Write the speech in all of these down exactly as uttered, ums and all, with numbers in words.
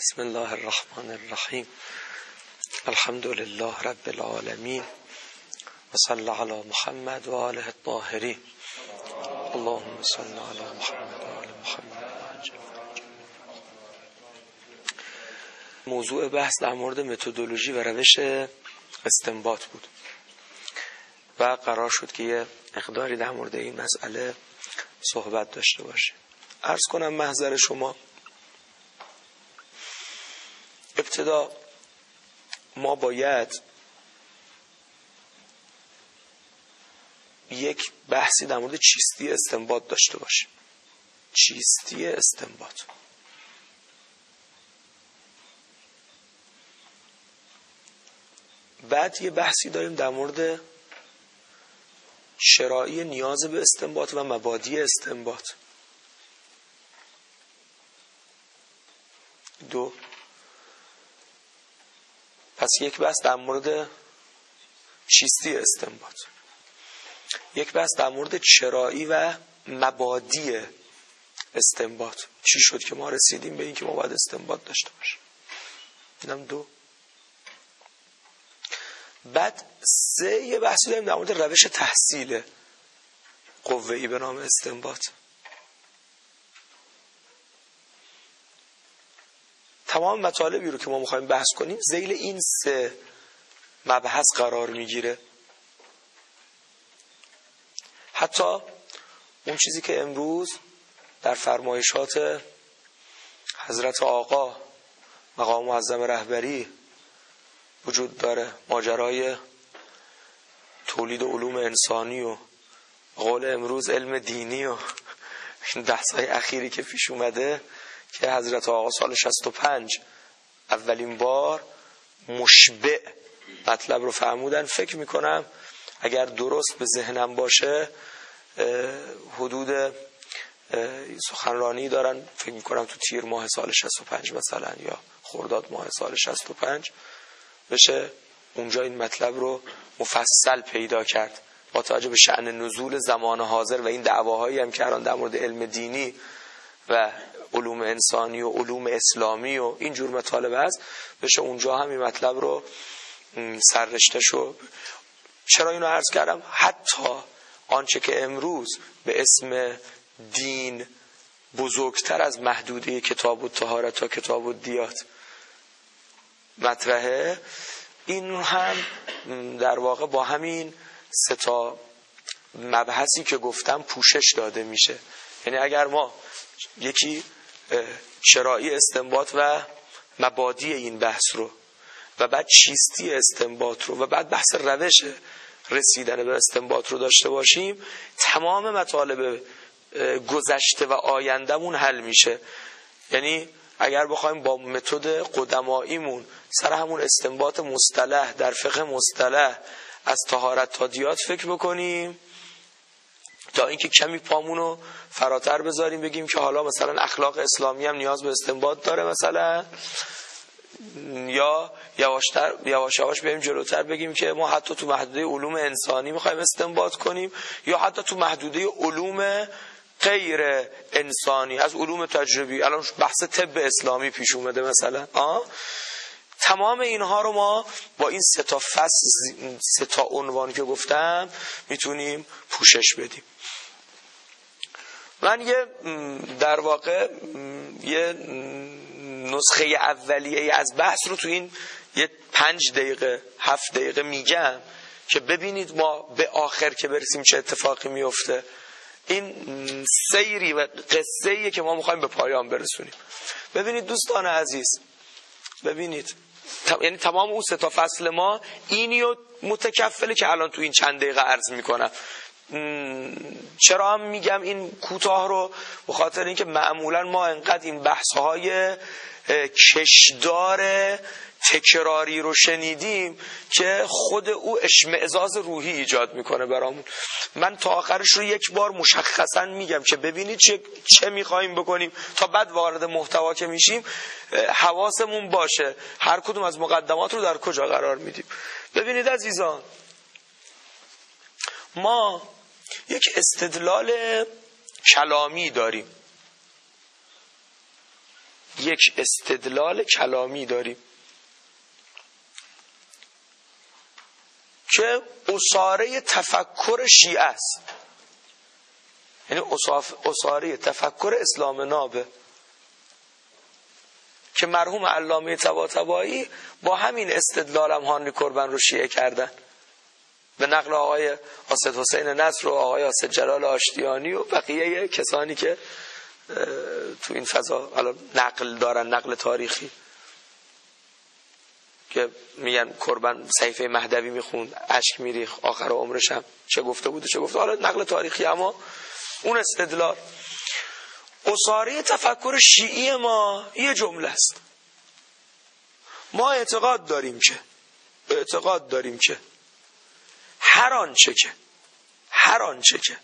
بسم الله الرحمن الرحیم. الحمد لله رب العالمین و صلی علی محمد و آله الطاهرین. اللهم صل علی محمد و آل محمد. موضوع بحث در مورد متدولوژی و روش استنباط بود و قرار شد که یه مقداری در مورد این مسئله صحبت داشته باشیم. عرض کنم محضر شما، ابتدا ما باید یک بحثی در مورد چیستی استنباط داشته باشیم. چیستی استنباط. بعد یه بحثی داریم در مورد شرایع نیاز به استنباط و مبادی استنباط. دو، پس یک بحث در مورد چیستی استنباط، یک بحث در مورد چرایی و مبادی استنباط. چی شد که ما رسیدیم به این که ما باید استنباط داشته باشیم؟ اینم دو. بعد سه، یه بحثی داریم در مورد روش تحصیل قوه‌ای به نام استنباط. تمام مطالبی رو که ما میخوایم بحث کنیم ذیل این سه مبحث قرار میگیره. حتی اون چیزی که امروز در فرمایشات حضرت آقا مقام معظم رهبری وجود داره، ماجرای تولید علوم انسانی و قول امروز علم دینی و این بحث‌های اخیری که پیش اومده که حضرت آقا سال شصت و پنج اولین بار مشبع مطلب رو فرمودن. فکر میکنم اگر درست به ذهنم باشه حدود سخنرانی دارن، فکر میکنم تو تیر ماه سال شصت و پنج مثلا یا خرداد ماه سال شصت و پنج بشه اونجا این مطلب رو مفصل پیدا کرد با توجه به شأن نزول زمان حاضر و این دعواهایی هم که الان در مورد علم دینی و علوم انسانی و علوم اسلامی و این جور مطالب هست، بشه اونجا هم این مطلب رو سررشته شو. چرا اینو عرض کردم؟ حتی آنچه که امروز به اسم دین بزرگتر از محدوده کتاب الطهارت و کتاب الدیات مطرحه، این هم در واقع با همین سه تا مبحثی که گفتم پوشش داده میشه. یعنی اگر ما یکی شرایع استنباط و مبادی این بحث رو و بعد چیستی استنباط رو و بعد بحث روش رسیدن به استنباط رو داشته باشیم، تمام مطالب گذشته و آیندهمون حل میشه. یعنی اگر بخوایم با متد قدماییمون سر همون استنباط مصطلح در فقه مصطلح از طهارت تا دیات فکر بکنیم تا اینکه کمی پامونو فراتر بذاریم بگیم که حالا مثلا اخلاق اسلامی هم نیاز به استنباط داره مثلا، یا یواشتر یواش یواش بریم جلوتر بگیم که ما حتی تو محدوده علوم انسانی میخوایم استنباط کنیم، یا حتی تو محدوده علوم غیر انسانی از علوم تجربی. الان بحث طب اسلامی پیش اومده مثلا. آه تمام اینها رو ما با این سه تا فصل سه تا عنوان که گفتم میتونیم پوشش بدیم. من یه در واقع یه نسخه اولیه از بحث رو تو این یه پنج دقیقه هفت دقیقه میگم که ببینید ما به آخر که برسیم چه اتفاقی میفته. این سیری و قصه‌ایه که ما میخوایم به پایان برسونیم. ببینید دوستان عزیز، ببینید یعنی تمام اون سه تا فصل ما اینیو متکفله که الان تو این چند دقیقه عرض میکنم. چرا هم میگم این کوتاه رو؟ به خاطر اینکه معمولا ما انقدر این بحث‌های کشدار تکراری رو شنیدیم که خود او اشمئزاز روحی ایجاد میکنه برامون. من تا آخرش رو یک بار مشخصا میگم که ببینید چه, چه میخواییم بکنیم تا بعد وارد محتوا که میشیم حواسمون باشه هر کدوم از مقدمات رو در کجا قرار میدیم. ببینید عزیزان، ما یک استدلال کلامی داریم یک استدلال کلامی داریم که اساره تفکر شیعه است، یعنی اساره تفکر اسلام نابه که مرحوم علامه طباطبایی با همین استدلال هم هانری کربن رو شیعه کردن، به نقل آقای اسد حسین نصر و آقای اسد جلال آشتیانی و بقیه کسانی که تو این فضا نقل دارن، نقل تاریخی، که میگن کربن صحیفه مهدوی میخوند، اشک میریخ، آخر عمرش هم چه گفته بود چه گفته، حالا نقل تاریخی. اما اون استدلال اساره تفکر شیعی ما یه جمله است. ما اعتقاد داریم که اعتقاد داریم که هر آنچه که هر آنچه که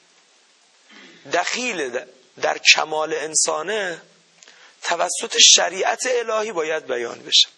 دخیل در کمال انسانه توسط شریعت الهی باید بیان بشه.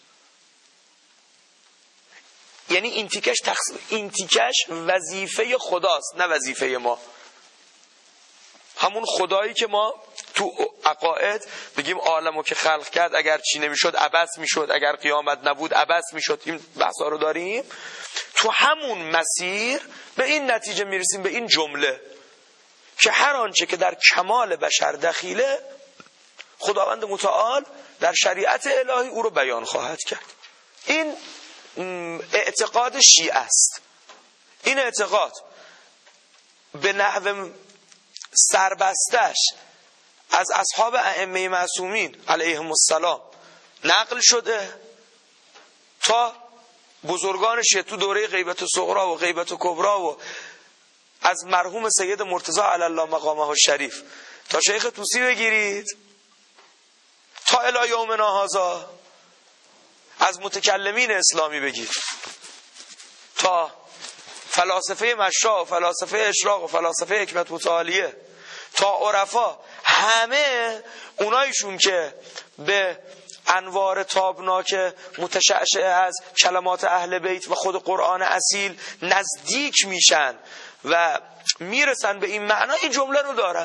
یعنی این تیکش تخص... این تیکش وظیفه خداست، نه وظیفه ما. همون خدایی که ما تو عقاید بگیم عالمو که خلق کرد اگر چی نمیشد عبث میشد، اگر قیامت نبود عبث میشد، این بحثا رو داریم. تو همون مسیر به این نتیجه میرسیم، به این جمله که هر آنچه که در کمال بشر دخیله خداوند متعال در شریعت الهی او رو بیان خواهد کرد. این اعتقاد شیعه است. این اعتقاد به نحو سربستش از اصحاب ائمه معصومین علیهم السلام نقل شده تا بزرگان شیعه تو دوره غیبت صغری و غیبت کبری و از مرحوم سید مرتضی علی الله مقامه الشریف تا شیخ طوسی بگیرید تا الی یومنا هذا، از متکلمین اسلامی بگیر تا فلاسفه مشا و فلاسفه اشراق و فلاسفه حکمت متعالیه تا عرفا، همه اونایشون که به انوار تابناک متشعشع از کلمات اهل بیت و خود قرآن اصیل نزدیک میشن و میرسن به این معنا، این جمله رو دارن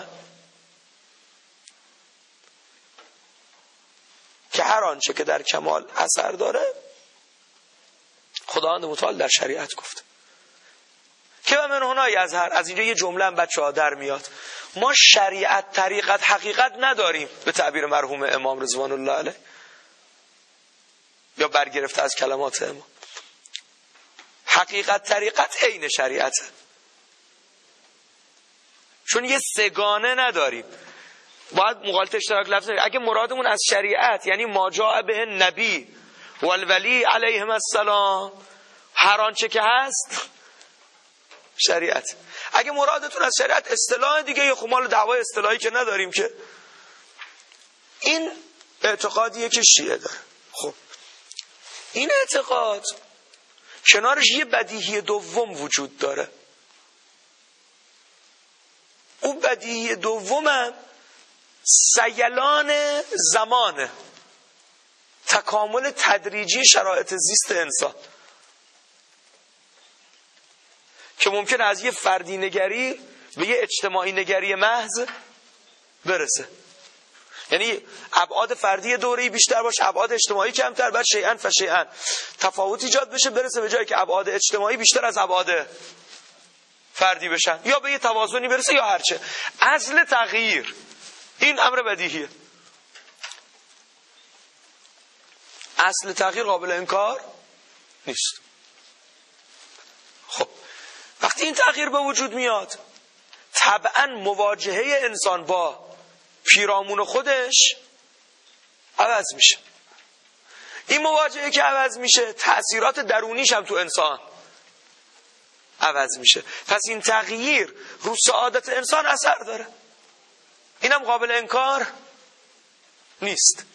که هر آنچه که در کمال اثر داره خداوند متعال در شریعت گفت. که من هنا یظهر، از اینجا یه جمله هم بچه‌ها در میاد، ما شریعت طریقت حقیقت نداریم به تعبیر مرحوم امام رضوان الله علیه، یا برگرفته از کلمات امام. حقیقت طریقت عین شریعته، چون یه سگانه نداریم، باید مقالطه اشتراک لفظ داریم. اگه مرادمون از شریعت یعنی ما جاء به نبی و الولی علیهم السلام، هر آنچه که هست شریعت. اگه مرادتون از شریعت اصطلاح دیگه، یه خمال دعوای اصطلاحی که نداریم که. این اعتقادیه که شیعه داره. خب این اعتقاد کنارش یه بدیهی دوم وجود داره. اون بدیهی دومم سیلان زمانه، تکامل تدریجی شرایط زیست انسان، که ممکن از یه فردی نگری به یه اجتماعی نگری محض برسه. یعنی ابعاد فردی دوره‌ای بیشتر باشه، ابعاد اجتماعی کمتر، بعد شیئا فشیئا تفاوت ایجاد بشه، برسه به جایی که ابعاد اجتماعی بیشتر از ابعاد فردی بشن، یا به یه توازنی برسه یا هرچه. اصل تغییر این امر بدیهیه. اصل تغییر قابل انکار نیست. خب وقتی این تغییر به وجود میاد، طبعا مواجهه انسان با پیرامون خودش عوض میشه. این مواجهه که عوض میشه، تأثیرات درونیش هم تو انسان عوض میشه. پس این تغییر رو سعادت انسان اثر داره، اینم قابل انکار نیست.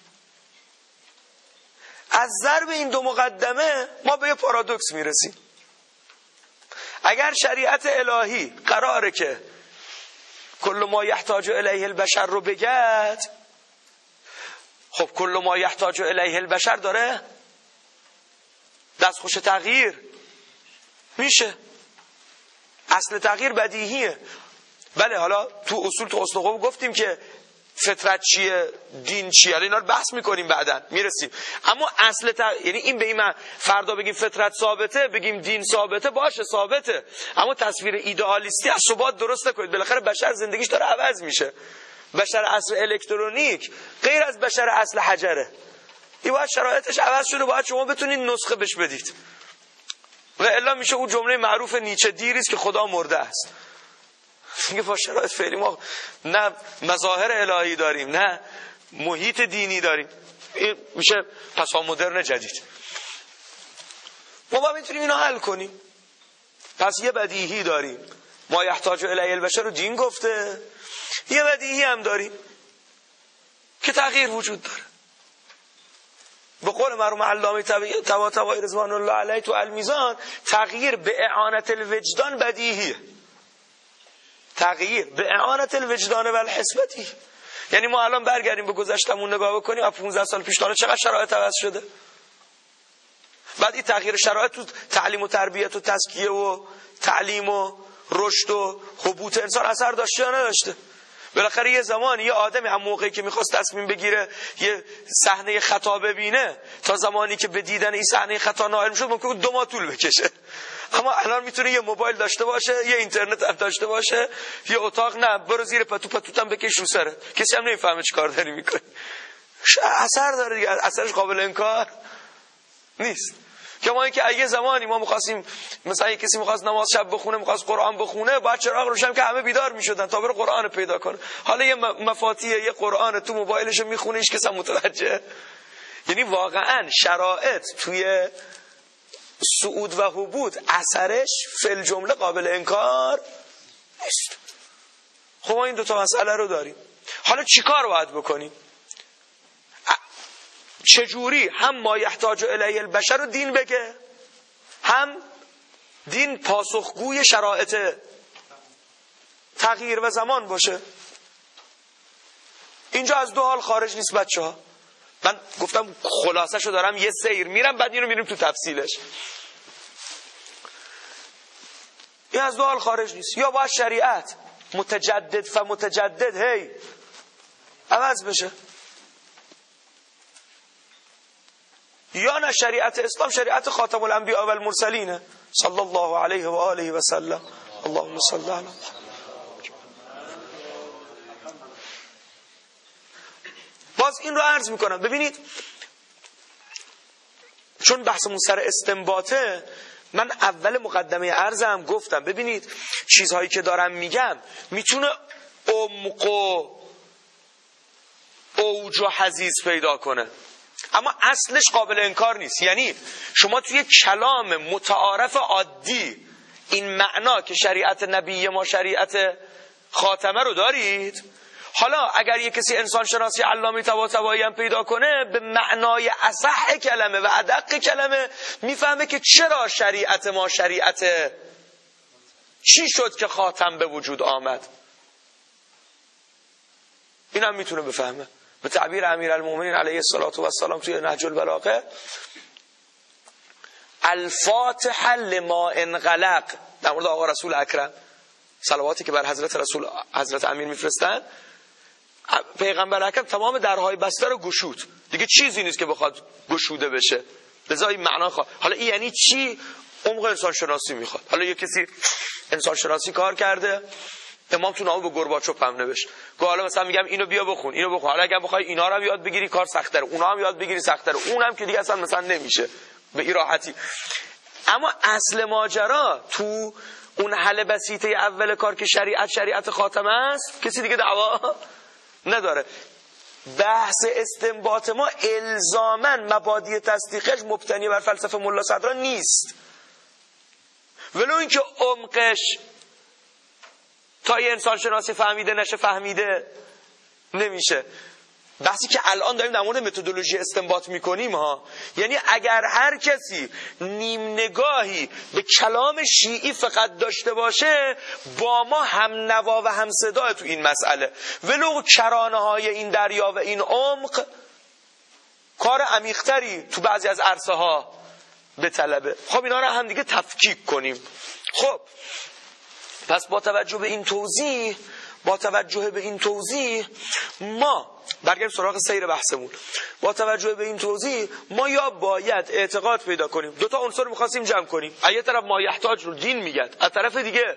از ضرب این دو مقدمه ما به یه پارادوکس میرسیم. اگر شریعت الهی قراره که کل ما یحتاج الیه البشر رو بگد، خب کل ما یحتاج الیه البشر داره دستخوش تغییر میشه. اصل تغییر بدیهیه. بله، حالا تو اصول تو حسن خوب گفتیم که فطرت چیه، دین چیه، اینا رو بحث میکنیم بعداً میرسیم. اما اصل تا... یعنی این به این من فردا بگیم فطرت ثابته، بگیم دین ثابته، باشه ثابته، اما تصویر ایدئالیستی از ثبات درست نکنید. بالاخره بشر زندگیش داره عوض میشه. بشر عصر الکترونیک غیر از بشر اصل حجره. این باید شرایطش عوض شده، باید شما بتونید نسخه بش بدید. و الا میشه اون جمله معروف نیچه دیریست که خدا مرده است. میگه با شرایط فعلی ما نه مظاهر الهی داریم نه محیط دینی داریم. این میشه پسا مدرن جدید. ما باید میتونیم اینو حل کنیم. پس یه بدیهی داریم، ما یحتاج الیه البشر رو دین گفته. یه بدیهی هم داریم که تغییر وجود داره. به قول مرحوم علامه طباطبایی رضوان الله علیه تو المیزان، تغییر به اعانت الوجدان بدیهیه. تغییر به اعانت الوجدان و الحسبتی. یعنی ما الان برگردیم به گذشتمون نگاه بکنیم، از پانزده سال پیش تا چقدر شرایط عوض شده. بعد این تغییر شرایط تو تعلیم و تربیت و تزکیه و تعلیم و رشد و حبوط انسان اثر داشته یا نداشته؟ بالاخره یه زمان یه آدمی هم موقعی که میخواست تصمیم بگیره یه صحنه خطا ببینه تا زمانی که به دیدن این صحنه خطا نائل میشد ممکنه دو ماه طول بکشه. اما الان میتونه یه موبایل داشته باشه، یه اینترنت هم داشته باشه، یه اتاق نه برو زیر پتو پتوت هم بکش رو سره، کسی هم نمیفهمه چی کار داری میکنی. اثر داره دیگه، اثرش قابل انکار نیست. که ما اینکه اگه زمانی ما می‌خواستیم مثلا کسی می‌خواست نماز شب بخونه، می‌خواست قرآن بخونه، باید چراغ روشن که همه بیدار می‌شدن تا بره قرآن پیدا کنه. حالا یه مفاتیح یه قرآن تو موبایلش میخونه، هیچ کس هم متوجه. یعنی واقعا شرایط توی صعود و هبوط اثرش فل جمله قابل انکار نیست. خب ما این دو تا مسئله رو داریم. حالا چیکار باید بکنیم؟ چجوری هم ما یحتاج الیه البشر رو دین بگه، هم دین پاسخگوی شرایط تغییر و زمان باشه؟ اینجا از دو حال خارج نیست بچه ها. من گفتم خلاصه شو دارم یه سیر میرم، بعد اینو میریم تو تفصیلش. این از دو حال خارج نیست. یا باید شریعت متجدد و متجدد هی عوض بشه، یا نه شریعت اسلام شریعت خاتم الانبیاء و المرسلین صلی الله علیه و آله و سلم. اللهم صل علی. باز این رو عرض میکنم. ببینید چون بحثمون سر استنباطه، من اول مقدمه عرضم گفتم ببینید چیزهایی که دارم میگم میتونه عمق و اوج و حضیض پیدا کنه، اما اصلش قابل انکار نیست. یعنی شما توی کلام متعارف عادی این معنا که شریعت نبی ما شریعت خاتمه رو دارید، حالا اگر یک کسی انسان شناسی علامه طباطبایی هم پیدا کنه به معنای اصح کلمه و ادق کلمه میفهمه که چرا شریعت ما شریعت چی شد که خاتم به وجود آمد. این هم میتونه بفهمه. به تعبیر امیرالمومنین علیه الصلاة و السلام توی نهج البلاغه، الفاتحه لما انغلق، در مورد آقا رسول اکرم صلواتی که بر حضرت رسول حضرت امیر میفرستن، پیغمبر اکرم تمام درهای بسته رو گشود، دیگه چیزی نیست که بخواد گشوده بشه. لذا این معنا خواه. حالا این یعنی چی؟ عمق انسان شناسی میخواد. حالا یه کسی انسان شناسی کار کرده، امام تو نامه به گورباچوف هم نوشت که حالا مثلا میگم اینو بیا بخون، اینو بخون، حالا اگه بخوای اینا رو هم یاد بگیری کار سخت‌تره، اونا هم یاد بگیری سخت‌تره، اونم که دیگه اصلا مثلا نمیشه به این راحتی. اما اصل ماجرا تو اون حل بسیطه اول کار که شریعت شریعت خاتمه است، کسی دیگه دعوا نداره. بحث استنباط ما الزاماً مبادی تصدیقش مبتنی بر فلسفه ملا صدرا نیست، ولو اینکه عمقش تا یه انسان شناسی فهمیده نشه فهمیده نمیشه. بحثی که الان داریم در مورد متدولوژی استنباط میکنیم ها، یعنی اگر هر کسی نیم نگاهی به کلام شیعی فقط داشته باشه با ما هم نوا و هم صدا تو این مسئله، ولو کرانه های این دریا و این عمق کار عمیق‌تری تو بعضی از عرصه ها به طلبه. خب اینا رو هم دیگه تفکیک کنیم. خب پس با توجه به این توضیح با توجه به این توضیح ما برگردیم سراغ سیر بحثمون. با توجه به این توضیح ما یا باید اعتقاد پیدا کنیم، دو تا عنصر می‌خواستیم جمع کنیم، از یه طرف ما یحتاج رو دین میگه، از طرف دیگه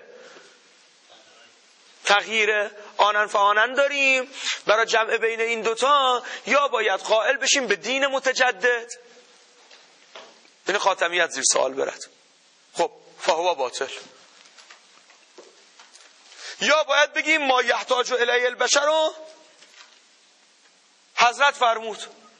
تغییر آنن فآنن داریم برای جمع بین این دوتا، یا باید قائل بشیم به دین متجدد، این خاتمیت زیر سوال برد. خب فهو باطل. یا باید بگیم ما یحتاج الیه البشر رو حضرت فرمود.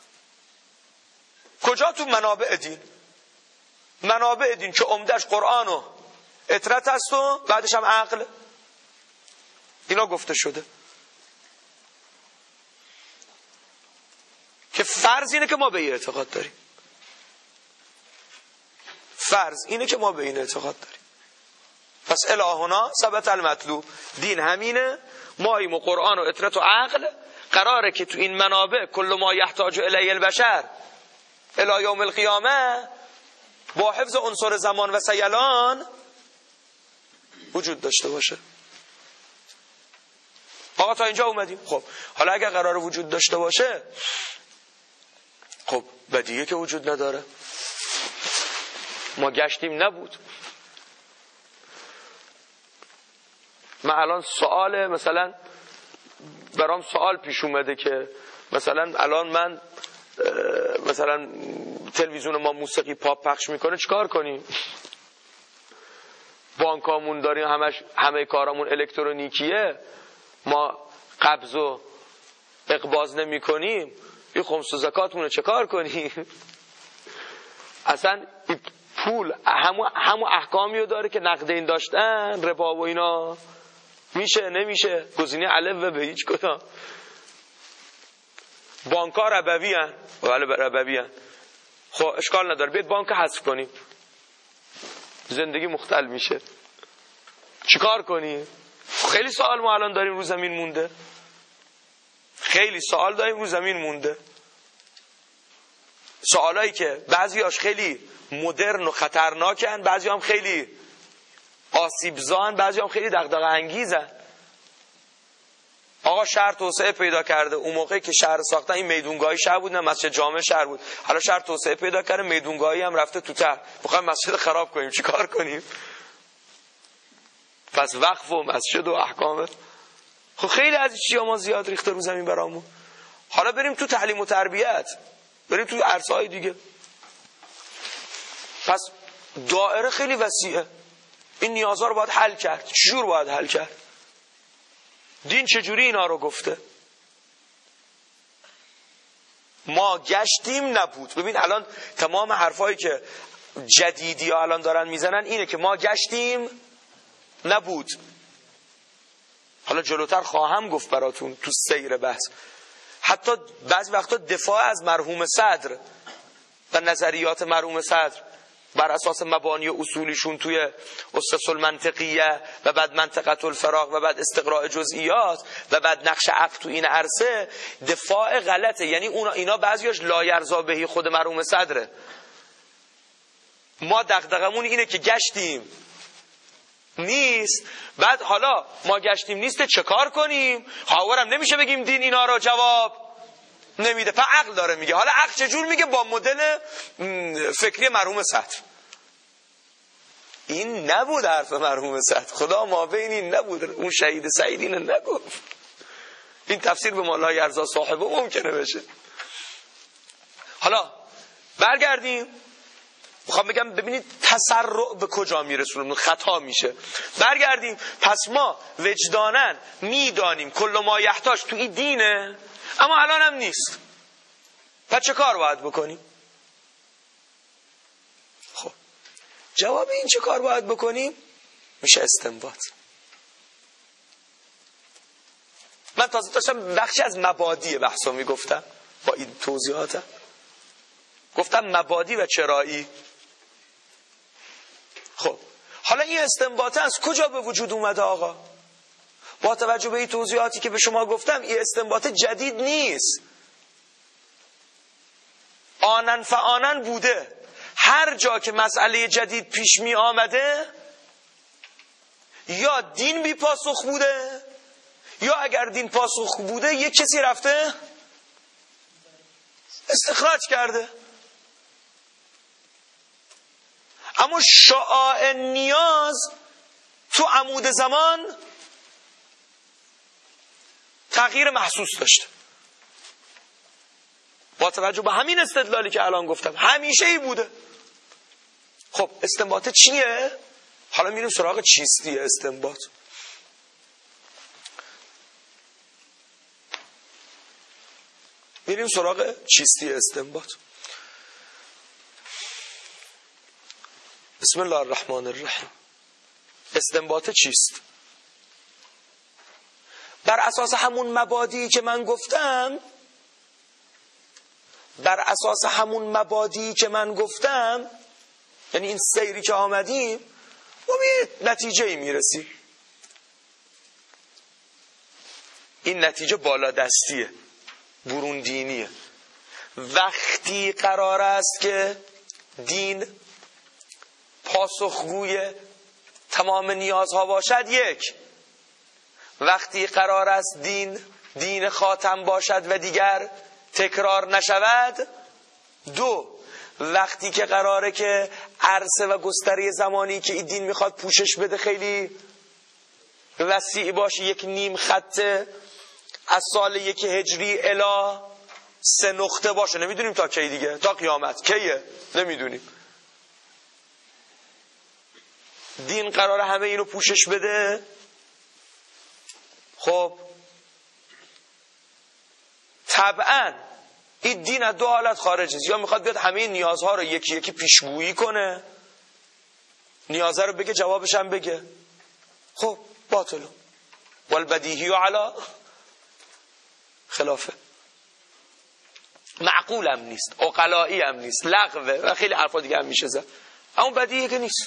کجا؟ تو منابع دین. منابع دین که عمدش قرآن و اطرت هست و بعدش هم عقل، اینا گفته شده که فرض اینه که ما به این اعتقاد داریم. فرض اینه که ما به این اعتقاد داریم. پس الهنا ثبت المطلوب، دین همینه، ماییم و قرآن و اطرت و عقل. قراره که تو این منابع کل ما یحتاج الیه البشر الی یوم القیامه با حفظ عنصر زمان و سیلان وجود داشته باشه. آقا تا اینجا اومدیم. خب حالا اگر قراره وجود داشته باشه، خب بدیه که وجود نداره. ما گشتیم نبود. من الان سوال مثلا برام سوال پیش اومده که مثلا الان من مثلا تلویزیون ما موسیقی پاپ پخش میکنه، چیکار کنیم؟ بانکامون داریم همش همه کارامون الکترونیکیه، ما قبض و اقباض نمی کنیم، این خمس و زکاتمون رو چه کار کنیم؟ اصلا پول همون همون احکامی رو داره که نقدین داشتن، ربا و اینا، میشه نمیشه؟ گزینه الف به هیچ کدام. بانک‌ها ربوی ان، بله ربوی ان. خب اشکال نداره، بیاید بانک حذف کنیم، زندگی مختل میشه. چیکار کنیم؟ خیلی سوال ما الان داریم رو زمین مونده، خیلی سوال داریم رو زمین مونده، سوالایی که بعضیاش خیلی مدرن و خطرناکن، بعضی هم خیلی آسیبزان، بعضی هم خیلی دغدغه انگیزن. آقا شهر توسعه پیدا کرده، اون موقعی که شهر ساختن این میدونگاهی شهر بود، نه مسجد جامع شهر بود. حالا شهر توسعه پیدا کرده، میدونگاهی هم رفته تو ته، میخوایم مسجد خراب کنیم، چی کار کنیم؟ پس وقف و مسجد و احکام، خب خیلی از چیزا ما زیاد ریخته رو زمین برامون. حالا بریم تو تعلیم و تربیت، بریم تو عرصه‌های دیگه. پس دائره خیلی وسیعه، این نیازها رو باید حل کرد. چجور باید حل کرد؟ دین چجوری اینا رو گفته؟ ما گشتیم نبود. ببین الان تمام حرفایی که جدیدی ها الان دارن میزنن اینه که ما گشتیم نبود. حالا جلوتر خواهم گفت براتون تو سیر بحث. حتی بعضی وقتا دفاع از مرحوم صدر و نظریات مرحوم صدر بر اساس مبانی و اصولیشون توی اسس المنطقیه و بعد منطقه الفراغ و بعد استقراء جزئیات و بعد نقش عقل تو این عرصه، دفاع غلطه. یعنی اونا اینا بعضیاش لایرضا بهی خود مرحوم صدره. ما دغدغمون اینه که گشتیم نیست، بعد حالا ما گشتیم نیست چه کار کنیم؟ خواهرم نمیشه بگیم دین اینا رو جواب نمیده، پس عقل داره میگه. حالا عقل چجور میگه؟ با مدل فکری مرحوم صدر. این نبود حرف مرحوم صدر، خدا ما بین این نبود، اون شهید سعید اینو نگفت. این تفسیر به مولا یرزا صاحبه ممکنه بشه. حالا برگردیم، میخوام بگم ببینید تسرع به کجا میرسونه، خطا میشه. برگردیم، پس ما وجدانن میدانیم کل ما یحتاج تو این دینه، اما الان هم نیست. پس چه کار باید بکنیم؟ خب جواب این چه کار باید بکنیم میشه استنباط. من تازه داشتم بخشی از مبادی بحثو میگفتم با این توضیحاتم، گفتم مبادی و چرایی. خب حالا این استنباط از کجا به وجود اومده آقا؟ با توجه به این توضیحاتی که به شما گفتم این استنباط جدید نیست، آنن فآنن بوده. هر جا که مسئله جدید پیش می آمده یا دین بی پاسخ بوده یا اگر دین پاسخ بوده یک کسی رفته استخراج کرده. اما شعاع نیاز تو عمود زمان تغییر محسوس داشته. با توجه به همین استدلالی که الان گفتم همیشه ای بوده. خب استنباط چیه؟ حالا میریم سراغ چیستی استنباط. میریم سراغ چیستی استنباط. بسم الله الرحمن الرحیم. استنباط چیست؟ بر اساس همون مبادی که من گفتم بر اساس همون مبادی که من گفتم یعنی این سیری که آمدیم ما به نتیجه ای میرسیم. این نتیجه بالادستیه، برون دینیه. وقتی قرار است که دین پاسخگوی تمام نیازها باشد، یک. وقتی قرار است دین دین خاتم باشد و دیگر تکرار نشود، دو. وقتی که قراره که عرصه و گستره زمانی که این دین میخواد پوشش بده خیلی وسیع باشه، یک نیم خط از سال یک هجری الی سه نقطه باشه، نمیدونیم تا کی دیگه، تا قیامت کیه نمیدونیم. دین قراره همه اینو پوشش بده. خب طبعا این دین از دو حالت خارج است، یا میخواد بیاد همه نیازها رو یکی یکی پیشگویی کنه، نیازه رو بگه جوابش هم بگه، خب باطلو والبدیهی علی خلافه، معقول هم نیست، عقلائی هم نیست، لغوه و خیلی حرفا دیگه هم میشه زد، اما بدیهی که نیست.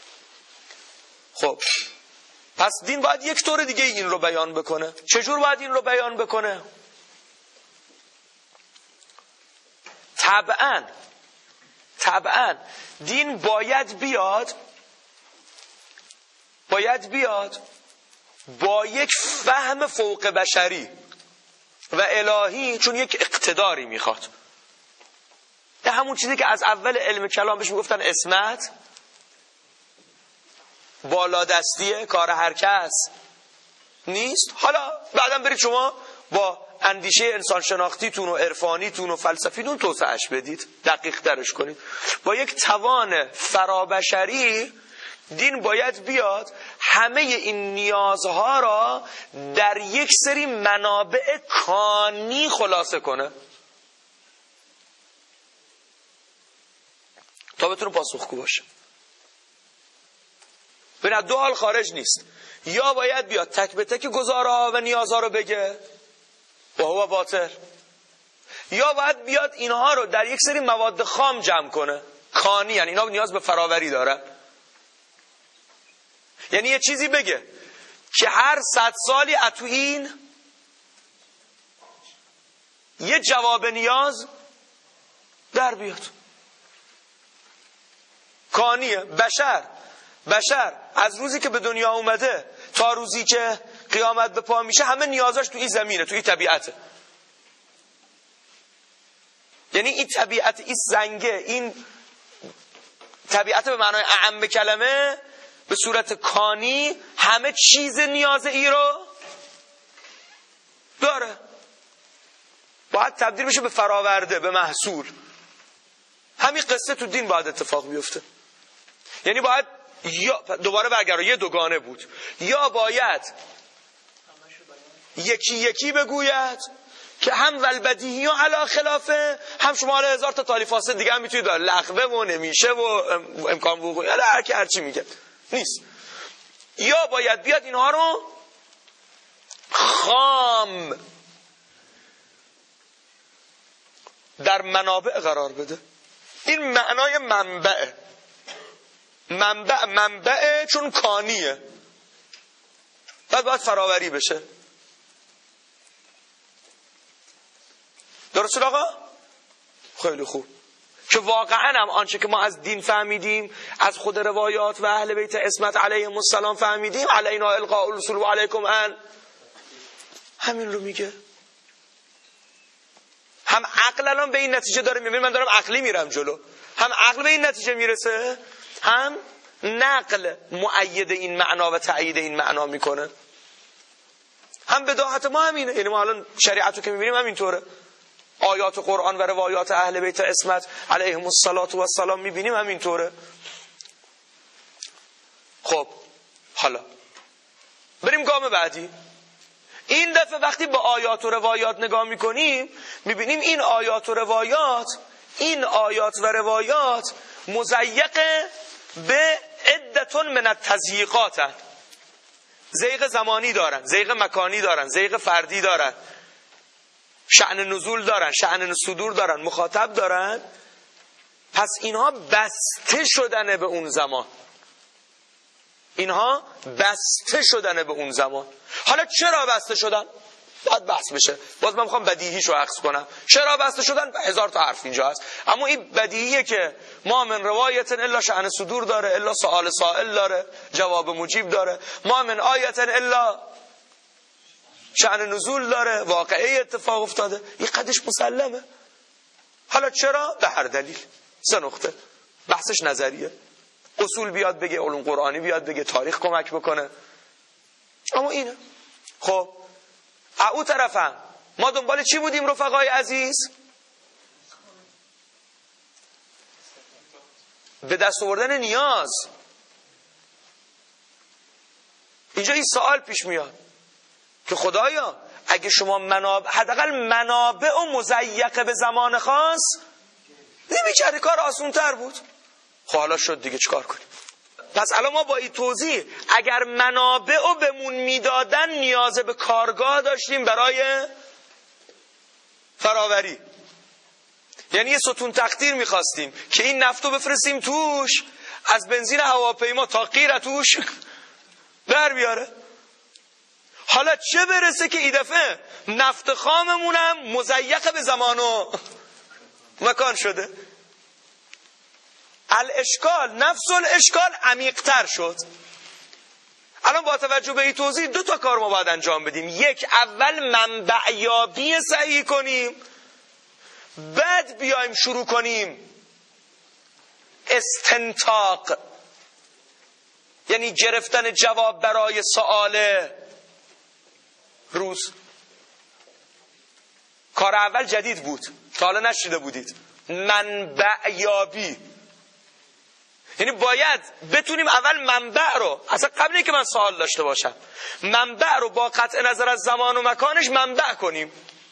خب پس دین باید یک طور دیگه این رو بیان بکنه. چجور باید این رو بیان بکنه؟ طبعا طبعا دین باید بیاد باید بیاد با یک فهم فوق بشری و الهی، چون یک اقتداری میخواد. ده همون چیزی که از اول علم کلام بهش میگفتن عصمت، بالادستیه، کار هر کس نیست. حالا بعدم برید شما با اندیشه انسان شناختیتون و عرفانیتون و فلسفیتون توسعهش بدید، دقیق درش کنید. با یک توان فرابشری دین باید بیاد همه این نیازها را در یک سری منابع کانی خلاصه کنه تا بتونه پاسخگو باشه. ببین از دو حال خارج نیست، یا باید بیاد تک به تک گزارها و نیازها رو بگه و هو باطل، یا باید بیاد اینها رو در یک سری مواد خام جمع کنه، کانی، یعنی اینا نیاز به فراوری دارن. یعنی یه چیزی بگه که هر صد سالی اتو این یه جواب نیاز در بیاد. کانیه. بشر بشر از روزی که به دنیا اومده تا روزی که قیامت به پا میشه همه نیازاش تو این زمینه، تو این طبیعته. یعنی این طبیعت، این زنگه، این طبیعت به معنای اعم کلمه به صورت کانی همه چیز نیاز ای رو داره، باید تبدیل بشه به فراورده، به محصول. همین قصه تو دین باید اتفاق بیفته. یعنی باید یا دوباره برگرد، یه دوگانه بود، یا باید یکی یکی بگوید که هم والبدیهی و علی خلافه، هم شما حالا هزار تا تالیفاسه دیگه هم میتونید داره، لغوه و نمیشه و امکان وقوعی، حالا هر کی هر چی میگه نیست. یا باید بیاد اینها رو خام در منابع قرار بده. این معنای منبعه. منبع منبعه چون کانیه، بعد باید فراوری بشه. درست آقا؟ خیلی خوب. که واقعا هم آنچه که ما از دین فهمیدیم، از خود روایات و اهل بیت عصمت علیهم السلام فهمیدیم، علینا القاء الرسول و علیکم ان همین رو میگه. هم عقل الان به این نتیجه داره میبینی، من دارم عقلی میرم جلو، هم عقل به این نتیجه میرسه، هم نقل مؤید این معنا و تأیید این معنا میکنه. هم بداهت ما همینه، یعنی ما الان شریعت رو که میبینیم همینطوره، آیات قرآن و روایات اهل بیت عصمت علیهم الصلاة و السلام میبینیم همینطوره. خب حالا بریم گام بعدی. این دفعه وقتی به آیات و روایات نگاه میکنیم میبینیم این آیات و روایات این آیات و روایات مضیق به عدتون من التضییقات، ضیق زمانی دارن، ضیق مکانی دارن، ضیق فردی دارن، شأن نزول دارن، شأن صدور دارن، مخاطب دارن. پس اینها بسته شدن به اون زمان، اینها بسته شدن به اون زمان. حالا چرا بسته شدن؟ باید بحث بشه. باز من میخوام بدیهیشو عکس کنم. چرا بسته شدن؟ هزار تا حرف اینجا هست، اما این بدیهیه که ما من روایت الا شأن صدور داره، الا سؤال سائل داره، جواب مجیب داره، ما من آیت الا شأن نزول داره، واقعه اتفاق افتاده. این قدش مسلمه. حالا چرا؟ به هر دلیل. سه نقطه بحثش نظریه، اصول بیاد بگه، علوم قرآنی بیاد بگه، تاریخ کمک بکنه، اما اینه. خب او طرفم ما دنبال چی بودیم رفقای عزیز؟ به دست آوردن نیاز. اینجا این سوال پیش میاد که خدایا اگه شما منابع، حداقل منابع و مضیق به زمان خاص نمی‌کردی، کار آسان تر بود. خب حالا شد دیگه، چیکار کنیم؟ پس الان ما با این توضیح اگر منابع رو بهمون میدادن نیاز به کارگاه داشتیم برای فراوری، یعنی یه ستون تقدیر میخواستیم که این نفتو بفرستیم توش، از بنزین هواپیما تا قیر توش در بیاره. حالا چه برسه که این دفعه نفت خاممونم مضیق به زمان و مکان شده. الاشکال نفس الاشکال عمیق‌تر شد. الان با توجه به این توضیح دو تا کار ما باید انجام بدیم. یک، اول منبع یابی صحیح کنیم، بعد بیایم شروع کنیم استنتاق، یعنی گرفتن جواب برای سوال روز. کار اول جدید بود، تا حالا نشیده بودید، منبع یابی. یعنی باید بتونیم اول منبع رو، اصلا قبل اینکه من سوال داشته باشم، منبع رو با قطع نظر از زمان و مکانش منبع کنیم.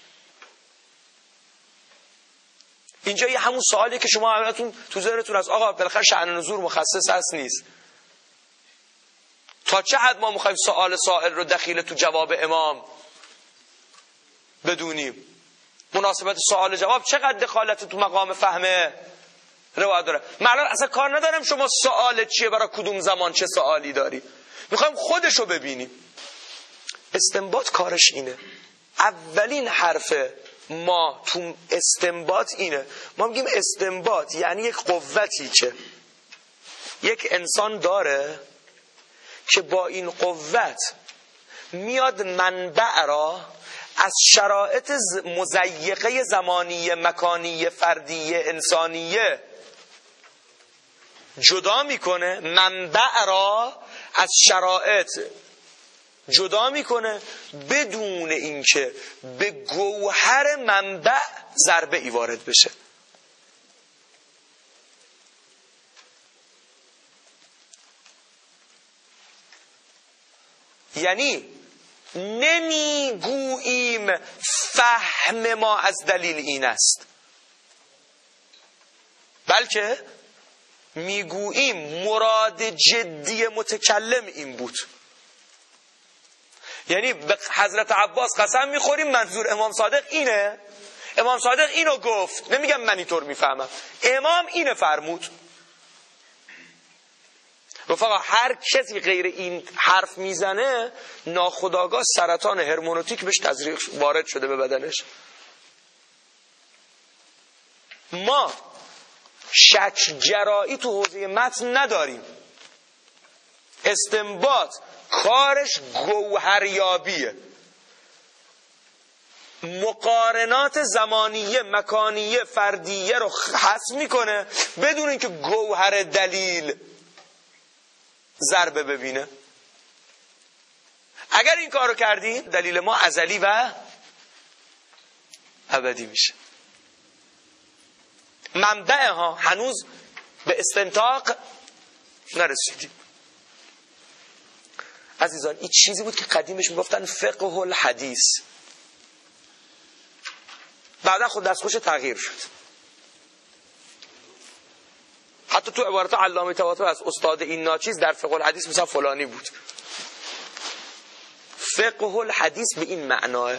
اینجا یه همون سوالیه که شما اولتون تو ذهنتون از آقا بالاخره شأن نزول مخصص هست نیست، تا چه حد ما میخوایم سوال سائل رو دخیل تو جواب امام بدونیم، مناسبت سوال جواب چقدر دخالت تو مقام فهمه روایت داره. من الان اصلا کار ندارم شما سوال چیه، برای کدوم زمان چه سوالی داری، میخوایم خودشو ببینیم. استنباط کارش اینه. اولین حرف ما تو استنباط اینه، ما میگیم استنباط یعنی یک قوتی که یک انسان داره که با این قوت میاد منبع را از شرایط مضیقه زمانی مکانی فردی انسانیه جدا میکنه، منبع را از شرایط جدا میکنه بدون اینکه به گوهر منبع ضربه ای وارد بشه. یعنی نمیگوییم فهم ما از دلیل این است، بلکه میگوییم مراد جدی متکلم این بود. یعنی به حضرت عباس قسم میخوریم منظور امام صادق اینه، امام صادق اینو گفت، نمیگم من اینطور میفهمم، امام اینو فرمود. رفقا هر کسی غیر این حرف میزنه ناخودآگاه سرطان هرمونوتیک بهش تزریق وارد شده به بدنش. ما شک جرایی تو حوزه متن نداریم. استنباط کارش گوهریابیه. مقارنات زمانیه، مکانیه، فردیه رو حذف میکنه بدون اینکه گوهر دلیل ضربه ببینه. اگر این کارو کردی دلیل ما ازلی و ابدی میشه. منبع ها هنوز به استنطاق نرسیدیم. عزیزان این چیزی بود که قدیمش میگفتن فقه الحدیث، بعدا خود دستخوش تغییر شد. حتی تو عبارت علامه طباطبایی از استاد این ناچیز در فقه الحدیث مثلا فلانی بود. فقه الحدیث به این معناه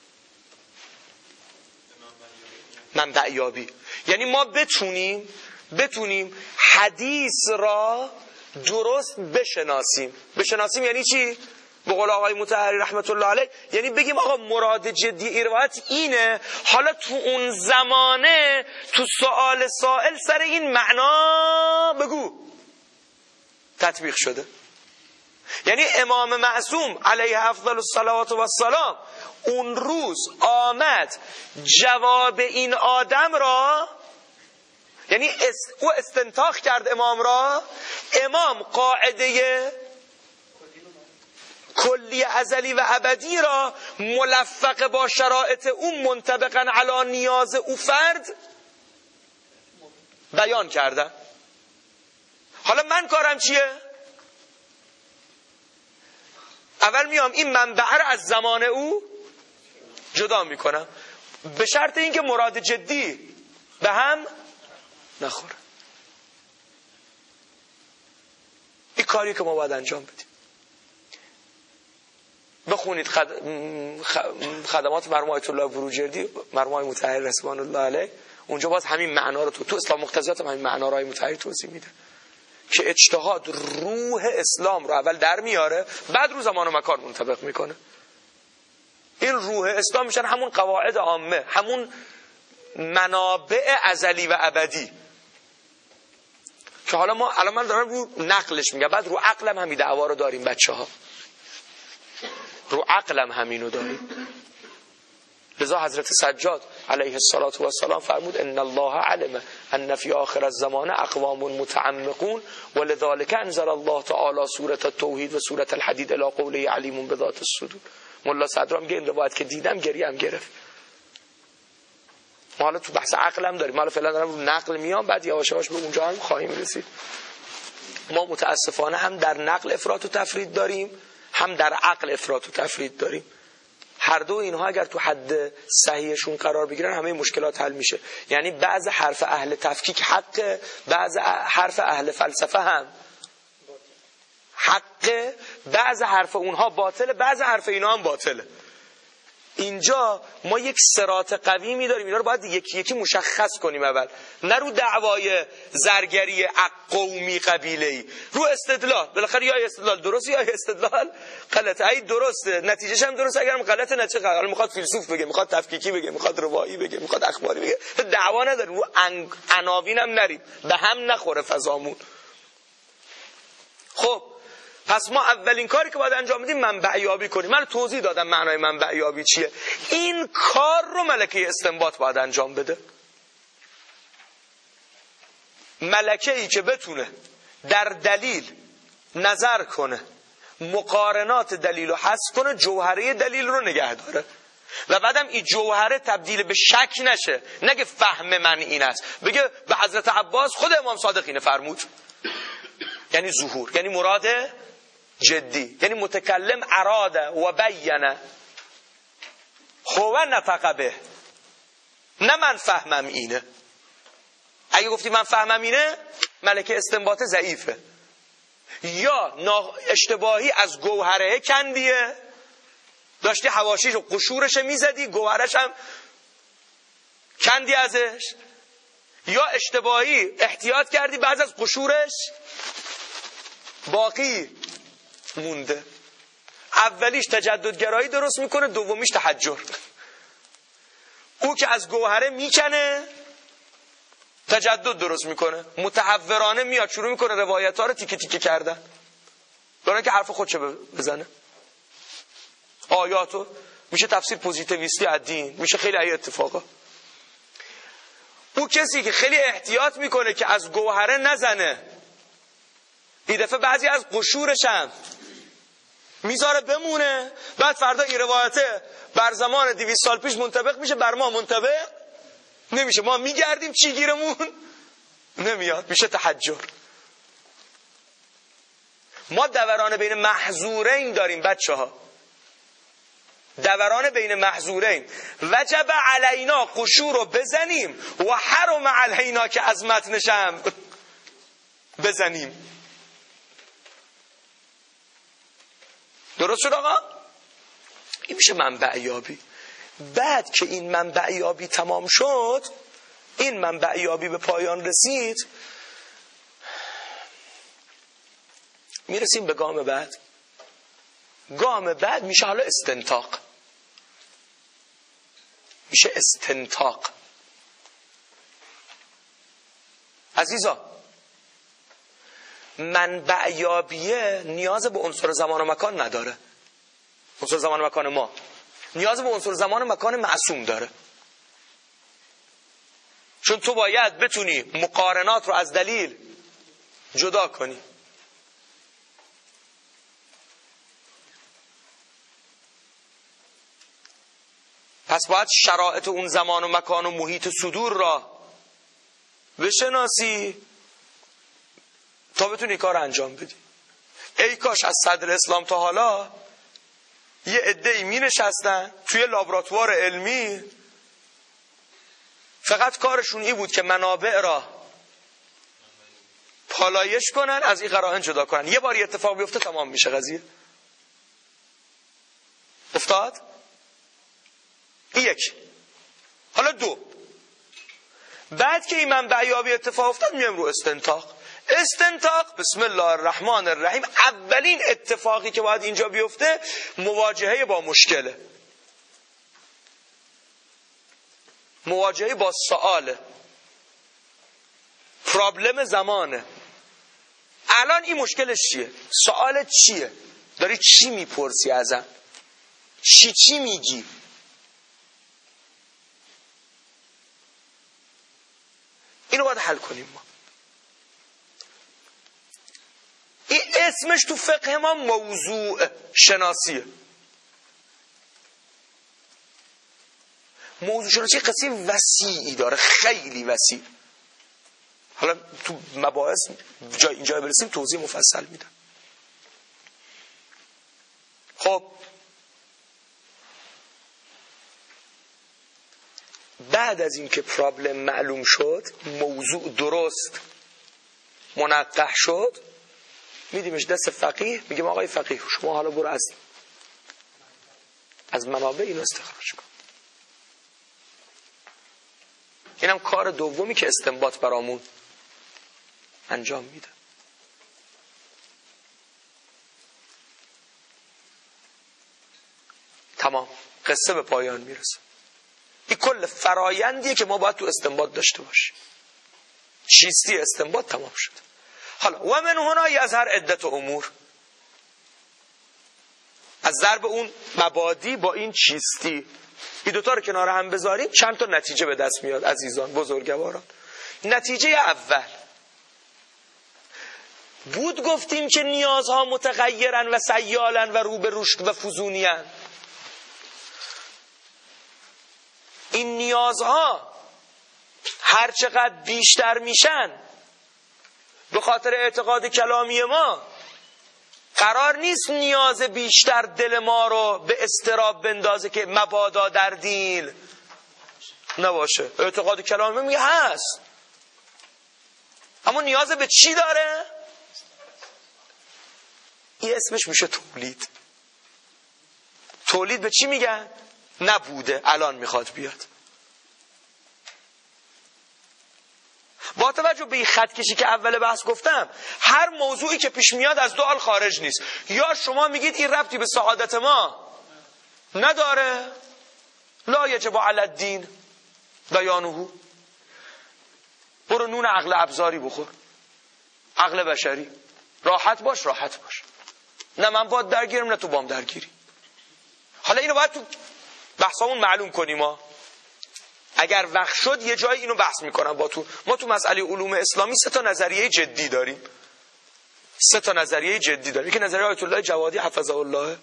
منبع یابی، یعنی ما بتونیم بتونیم حدیث را درست بشناسیم. بشناسیم یعنی چی؟ به قول آقای مطهری رحمت الله علیه، یعنی بگیم آقا مراد جدی این روایت اینه، حالا تو اون زمانه تو سوال سائل سر این معنا بگو تطبیق شده. یعنی امام معصوم علیه افضل الصلوات و السلام اون روز آمد جواب این آدم را، یعنی است او استنتاق کرد امام را، امام قاعده کلی ازلی و ابدی را ملفق با شرایط او منطبقا علی نیاز او فرد بیان کرده. حالا من کارم چیه؟ اول میام این منبع را از زمان او جدا میکنم به شرط اینکه مراد جدی به هم نخوره. این کاری که ما باید انجام بدیم. بخونید خد... خدمات مرحوم آیت الله بروجردی، مرحوم آقای مطهری رضوان الله علیه، اونجا باز همین معنا رو تو تو اسلام مقتضیات هم همین معنا رو آقای مطهری توضیح میده که اجتهاد روح اسلام رو اول در میاره، بعد رو زمان و مکان منطبق میکنه. این روح اسلام میشن همون قواعد عامه، همون منابع ازلی و ابدی که حالا ما الان من دارم رو نقلش میگم، بعد رو عقلم همین دعوا رو داریم بچه ها، رو عقلم همینو داریم. لذا حضرت سجاد علیه السلام فرمود ان الله علم ان فی آخر الزمان اقوام متعمقون ولذلك انزل الله تعالی سوره التوحید و سوره الحدید الی قوله علیم بذات الصدور. ملا صدرام میگه این روایت که دیدم گریم گرفت. ما حالا تو بحث عقلم داریم، ما حالا فعلا دارم رو نقل میام، بعد یواش یواش به اونجا هم خواهیم رسید. ما متاسفانه هم در نقل افراط و تفرید داریم، هم در عقل افراط و تفرید داریم. هر دو اینها اگر تو حد صحیحشون قرار بگیرن همه مشکلات حل میشه. یعنی بعض حرف اهل تفکیک حق، بعض حرف اهل فلسفه هم حق، بعض حرف اونها باطله، بعض حرف اینا هم باطله. اینجا ما یک صراط قویمی داریم، اینا رو باید یکی یکی مشخص کنیم. اول نه رو دعوای زرگری قومی قبیله‌ای، رو استدلال. بالاخره یا استدلال درست یا استدلال غلطه. ای درسته نتیجهش هم درسته، اگرم غلطه نتیجه غلط. حالا میخواد فیلسوف بگه، میخواد تفکیکی بگه، میخواد روایی بگه، میخواد اخباری بگه، دعوا نداریم. رو عناوین هم نریم، به هم نخوره فضامون. خب پس ما اولین کاری که باید انجام بدیم منبع یابی کنیم. من توضیح دادم معنای منبع یابی چیه. این کار رو ملکه استنباط باید انجام بده. ملکه ای که بتونه در دلیل نظر کنه، مقارنات دلیل رو حذف کنه، جوهره دلیل رو نگه داره و بعدم این جوهره تبدیل به شک نشه. نگه فهم من این است، بگه به حضرت عباس خود امام صادق اینه فرمود، یعنی ظهور، یعنی مراد جدی، یعنی متکلم اراده و بیانه هو نطق به، نه من فهمم اینه. اگه گفتی من فهمم اینه ملکه استنباط ضعیفه، یا اشتباهی از گوهره کندیه، داشتی حواشیش و قشورش میزدی گوهرش هم کندی ازش، یا اشتباهی احتیاط کردی بعض از قشورش باقی مونده. اولیش تجددگرایی درست میکنه، دومیش تحجر. او که از گوهره میکنه تجدد درست میکنه، متحورانه میاد شروع میکنه روایت ها رو تیکه تیکه کردن، داره که حرف خودشه بزنه، آیاتو میشه تفسیر پوزیتیویستی از دین، میشه خیلی ای اتفاقا. او کسی که خیلی احتیاط میکنه که از گوهره نزنه، این دفعه بعضی از قشورش هم میذاره بمونه، بعد فردا این روایته بر زمان دویست سال پیش منطبق میشه، بر ما منطبق نمیشه. ما میگردیم چی گیرمون نمیاد، میشه تحجر. ما دوران بین محظورین داریم بچه ها، دوران بین محظورین. وجب علینا قشور رو بزنیم و حرم علینا که از متنشم بزنیم. درست شد آقا؟ این میشه منبع یابی. بعد که این منبع یابی تمام شد، این منبع یابی به پایان رسید، میرسیم به گام بعد. گام بعد میشه حالا استنتاق، میشه استنتاق. عزیزا، منبع یابیه نیاز به عنصر زمان و مکان نداره. عنصر زمان و مکان ما نیاز به عنصر زمان و مکان معصوم داره، چون تو باید بتونی مقارنات رو از دلیل جدا کنی. پس باید شرایط اون زمان و مکان و محیط صدور را بشناسی تا بتونی کار انجام بدی. ای کاش از صدر اسلام تا حالا یه عده‌ای می نشستن توی لابراتوار علمی، فقط کارشون این بود که منابع را پالایش کنن، از این قرائن جدا کنن. یه باری اتفاق بیفته تمام میشه قضیه. افتاد؟ این یک. حالا دو، بعد که این منبع یابی اتفاق افتاد میام رو استنتاق. استنتاق بسم الله الرحمن الرحیم، اولین اتفاقی که باید اینجا بیفته مواجهه با مشکله، مواجهه با سؤاله، پرابلم زمانه. الان این مشکلش چیه؟ سؤالت چیه؟ داری چی میپرسی ازم؟ چی چی میگی؟ اینو باید حل کنیم ما. این اسمش تو فقه ما موضوع شناسیه. موضوع شناسی قصه وسیعی داره، خیلی وسیع. حالا تو مباحث جای اینجا برسیم توضیح مفصل میدم. خب بعد از این که پرابلم معلوم شد، موضوع درست منقح شد، میدیمش دست فقیه، میگیم آقای فقیه شما حالا برو از از منابع اینو استخراج کن. اینم کار دومی که استنباط برامون انجام میده. تمام، قصه به پایان میرسه. این کل فرایندیه که ما باید تو استنباط داشته باشیم. چیستی استنباط تمام شد. حالا و من هنا یظهر عدت امور، از ضرب اون مبادی با این چیستی، این دوتا رو کنار هم بذاریم چند تا نتیجه به دست میاد عزیزان بزرگواران. نتیجه اول بود گفتیم که نیازها متغیرن و سیالن و رو به رشد و فزونیان. این نیازها هر چقدر بیشتر میشن، به خاطر اعتقاد کلامی ما قرار نیست نیاز بیشتر دل ما رو به اضطراب بندازه که مبادا در دین نباشه. اعتقاد کلامی میگه هست، اما نیاز به چی داره؟ این اسمش میشه تولید. تولید به چی میگن؟ نبوده، الان میخواد بیاد. با توجه به این خط کشی که اول بحث گفتم، هر موضوعی که پیش میاد از دو حال خارج نیست. یا شما میگید این ربطی به سعادت ما نداره، لا یجب علی الدین بیانه، برو نون عقل ابزاری بخور، عقل بشری، راحت باش راحت باش، نه من باد درگیرم نه تو بام درگیری. حالا اینو باید تو بحثامون معلوم کنیم ما. اگر وقت شد یه جای اینو بحث میکنم با تو. ما تو مسئله علوم اسلامی سه تا نظریه جدی داریم. سه تا نظریه جدی داریم. یکی نظریه آیت الله جوادی حفظه الله،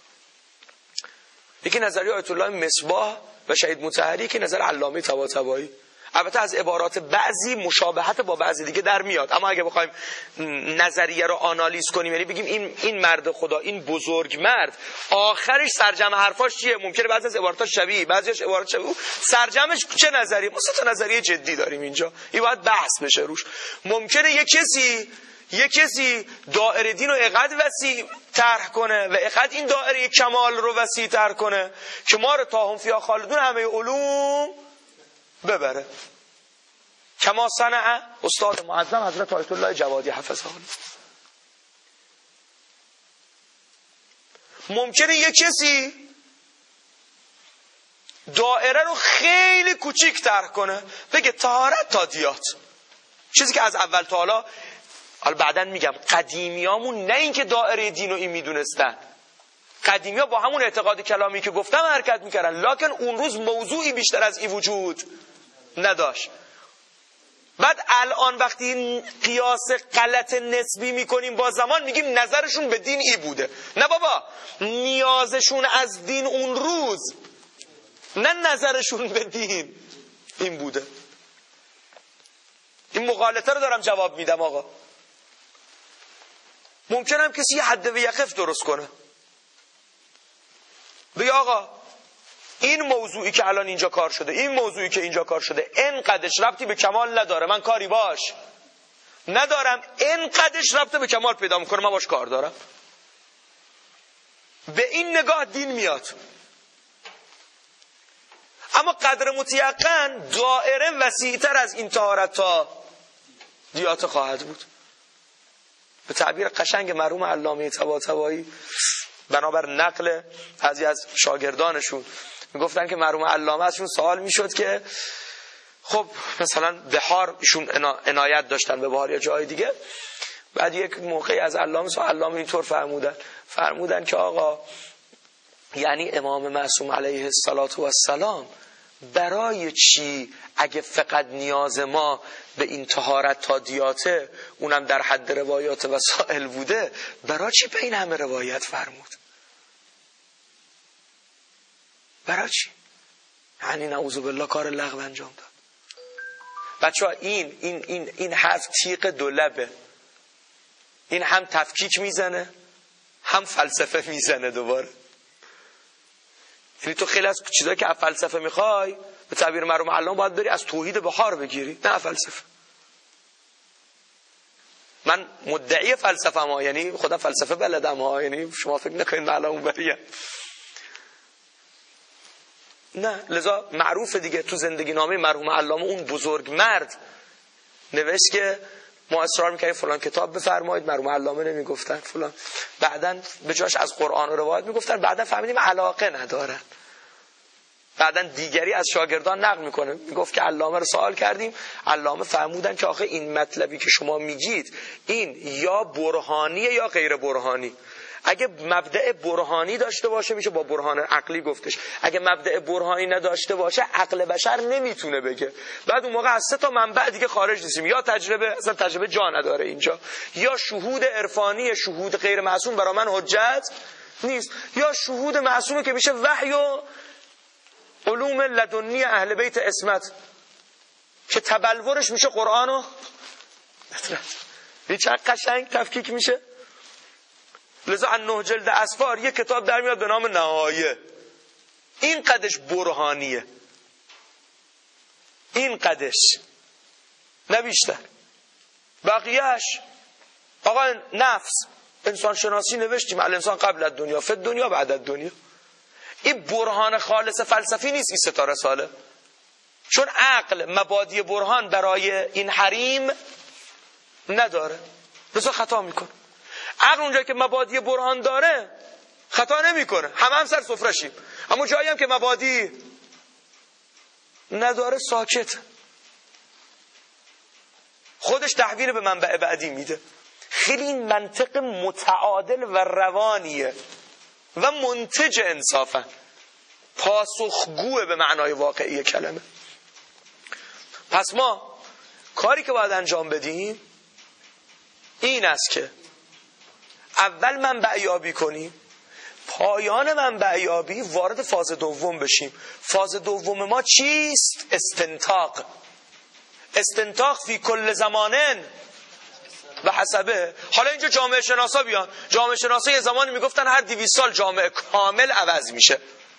یکی نظریه آیت الله مصباح و شهید مطهری، یکی نظر علامه طباطبایی. البته از عبارات بعضی مشابهت با بعضی دیگه در میاد، اما اگه بخوایم نظریه رو آنالیز کنیم، یعنی بگیم این این مرد خدا، این بزرگ مرد، آخرش سرجم حرفاش چیه؟ ممکنه بعضی از عباراتاش شبیه، بعضیش عبارات شبیه، سرجمش چه نظریه؟ ما سه تا نظریه جدی داریم اینجا، این باید بحث بشه روش. ممکنه یک کسی یک کسی دایره دین رو اقد وسیع طرح کنه و اقد این دایره کمال رو وسیع طرح کنه که ما رو تا هم فیها خالدون همه علوم ببره. کما صنع استاد معظم حضرت آیت الله جوادی حفظه الله. ممکنه یک کسی دائره رو خیلی کوچیک طرح کنه، بگه طهارت تا دیات، چیزی که از اول تا حالا، حالا بعدن میگم، قدیمیامون نه اینکه دائره دین رو این میدونستن، قدیمیا با همون اعتقاد کلامی که گفتم حرکت میکردن، لکن اون روز موضوعی بیشتر از این وجود نداشت. بعد الان وقتی قیاس غلط نسبی میکنیم با زمان، میگیم نظرشون به دین ای بوده. نه بابا، نیازشون از دین اون روز، نه نظرشون به دین این بوده. این مغالطه رو دارم جواب میدم آقا. ممکنم کسی یه حد و یقف درست کنه، بگه آقا این موضوعی که الان اینجا کار شده، این موضوعی که اینجا کار شده، اینقدرش ربطی به کمال نداره، من کاری باش ندارم، اینقدرش ربطی به کمال پیدا میکنه، من باش کار دارم. به این نگاه دین میاد. اما قدر متیقن دائره وسیع‌تر از این طهارت تا دیات خواهد بود. به تعبیر قشنگ مرحوم علامه طباطبایی، بنابر نقل بعضی از شاگردانشون، میگفتن که مرحوم علامه ازشون سوال میشد که خب مثلا بهار، ایشون عنایت داشتن به بهار یا جای دیگه، بعد یک موقعی از علامه سوال، علامه اینطور فرمودن فرمودن که آقا یعنی امام معصوم علیه السلام برای چی اگه فقط نیاز ما به این طهارت تا دیاته، اونم در حد روایات وسائل بوده، برای چی به این همه روایت فرمود؟ برای چی؟ یعنی نعوذ بالله کار لغو انجام داد. بچه‌ها این این این این حرف تیغ دو لبه. این هم تفکیک میزنه، هم فلسفه میزنه دوباره. یعنی تو خیلی از چیزایی که از فلسفه میخوای، به تعبیر مرحوم علامه باید بری از توحید بهار بگیری، نه فلسفه. من مدعی فلسفه ما، یعنی خودم فلسفه بلدم ها، یعنی شما فکر نکنید علامه بریم. نه، لذا معروف دیگه تو زندگی نامه مرحوم علامه اون بزرگ مرد نوشت که ما اصرار میکنیم فلان کتاب بفرمایید، مرحوم علامه نمیگفتن فلان، بعدن به جاش از قرآن و روایت میگفتن، بعدن فهمیدیم علاقه ندارن. بعدن دیگری از شاگردان نقل میکنه، میگفت که علامه رو سوال کردیم، علامه فهمودن که آخه این مطلبی که شما میگید این یا برهانیه یا غیر برهانی. اگه مبدأ برهانی داشته باشه میشه با برهان عقلی گفتش، اگه مبدأ برهانی نداشته باشه عقل بشر نمیتونه بگه. بعد اون موقع از سه تا منبع دیگه خارج نیستیم، یا تجربه، اصلا تجربه جا نداره اینجا، یا شهود عرفانی شهود غیر معصوم برای من حجت نیست، یا شهود معصومه که میشه وحی و علوم لدنی اهل بیت اسمت که تبلورش میشه قرآن و این چقدر قشنگ تفکیک میشه. لذا ان نه جلد اسفار یک کتاب در میاد به نام نهایه، این قدش برهانیه، این قدش نه بیشتر. بقیهش آقا نفس انسان شناسی نوشتیم، الانسان قبل از دنیا فی دنیا بعد از دنیا. این برهان خالص فلسفی نیست این ستاره ساله، چون عقل مبادی برهان برای این حریم نداره، لذا خطا میکنه. عقل اونجایی که مبادی برهان داره خطا نمیکنه، همه هم سر سفرشیم، اما جایی هم که مبادی نداره ساکت، خودش تحویل به منبع بعدی میده. خیلی این منطق متعادل و روانیه و منتج انصافا. پاسخگوه به معنای واقعی کلمه. پس ما کاری که باید انجام بدیم این است که اول منبع یابی کنیم، پایان منبع یابی وارد فاز دوم بشیم. فاز دوم ما چیست؟ استنتاق. استنتاق فی کل زمانن به حسبه. حالا اینجا جامعه شناسا بیان. جامعه شناسا یه زمانی میگفتن هر دویست سال جامعه کامل عوض میشه.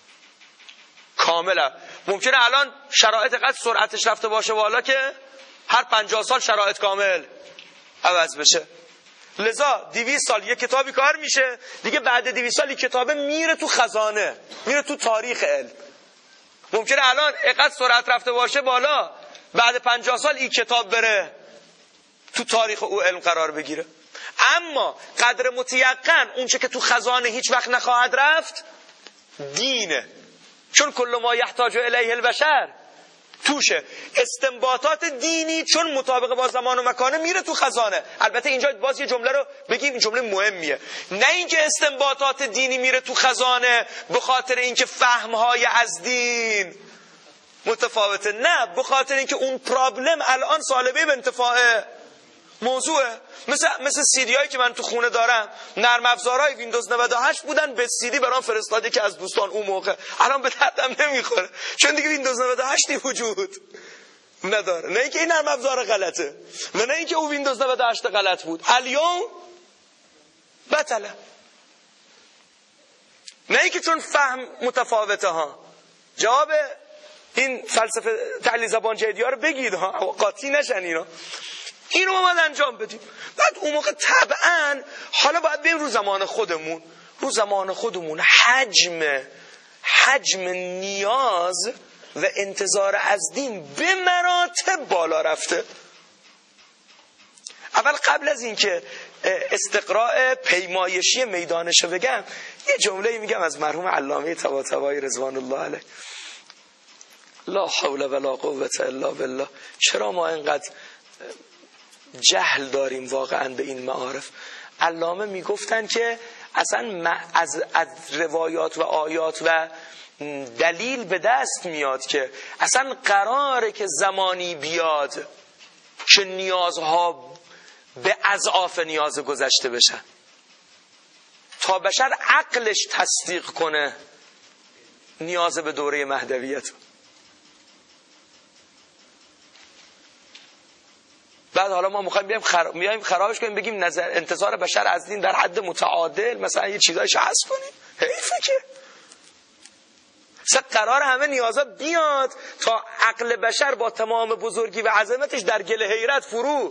کاملا ممکنه الان شرایط قد سرعتش رفته باشه بالا که هر پنجاه سال شرایط کامل عوض بشه. لذا دویست سال یک کتابی کار میشه، دیگه بعد دویست سال یک کتابه میره تو خزانه، میره تو تاریخ علم. ممکنه الان اینقدر سرعت رفته باشه بالا، بعد پنجاه سال این کتاب بره تو تاریخ او علم قرار بگیره. اما قدر متیقن اونچه که تو خزانه هیچ وقت نخواهد رفت دینه، چون کل ما یحتاج الیه البشر توشه. استنباطات دینی چون مطابق با زمان و مکانه میره تو خزانه. البته اینجا باز یه جمله رو بگیم، این جمله مهمیه. نه اینکه استنباطات دینی میره تو خزانه به خاطر اینکه فهمهای از دین متفاوته، نه، به خاطر اینکه اون پرابلم الان سالبه به انتفاع موضوعه. مثل مثل سی دی هایی که من تو خونه دارم، نرم افزارهای ویندوز نود و هشت بودن، به سی دی برام فرستاده که از دوستان اون موقع، الان به دردم نمیخوره چون دیگه ویندوز نود و هشت وجود نداره. نه اینکه این نرم افزار غلطه و نه اینکه اون ویندوز نود و هشت غلط بود، الیوم بطله. نه اینکه چون فهم متفاوته ها. جواب این فلسفه تحلیل زبان جدیدی ها رو بگید ها، قاطی نشن اینا. اینو ما باید انجام بدیم. بعد اون موقع طبعا حالا باید بریم رو زمان خودمون. رو زمان خودمون حجم حجم نیاز و انتظار از دین به مراتب بالا رفته. اول قبل از اینکه استقراء پیمایشی میدانش بگم، یه جمله میگم از مرحوم علامه طباطبایی رضوان الله علیه. لا حول ولا قوة الا بالله. چرا ما اینقدر جهل داریم واقعا به این معارف؟ علامه میگفتن که اصلا از, از روایات و آیات و دلیل به دست میاد که اصلا قراره که زمانی بیاد که نیازها به اضعاف نیاز گذشته بشن تا بشر عقلش تصدیق کنه نیاز به دوره مهدویت. بعد حالا ما میخوایم بیایم خر... بیایم خرابش کنیم، بگیم نظر انتظار بشر از دین در حد متعادل مثلا یه چیزایش حذف کنیم. حیفه که قرار همه نیازا بیاد تا عقل بشر با تمام بزرگی و عظمتش در گل حیرت فرو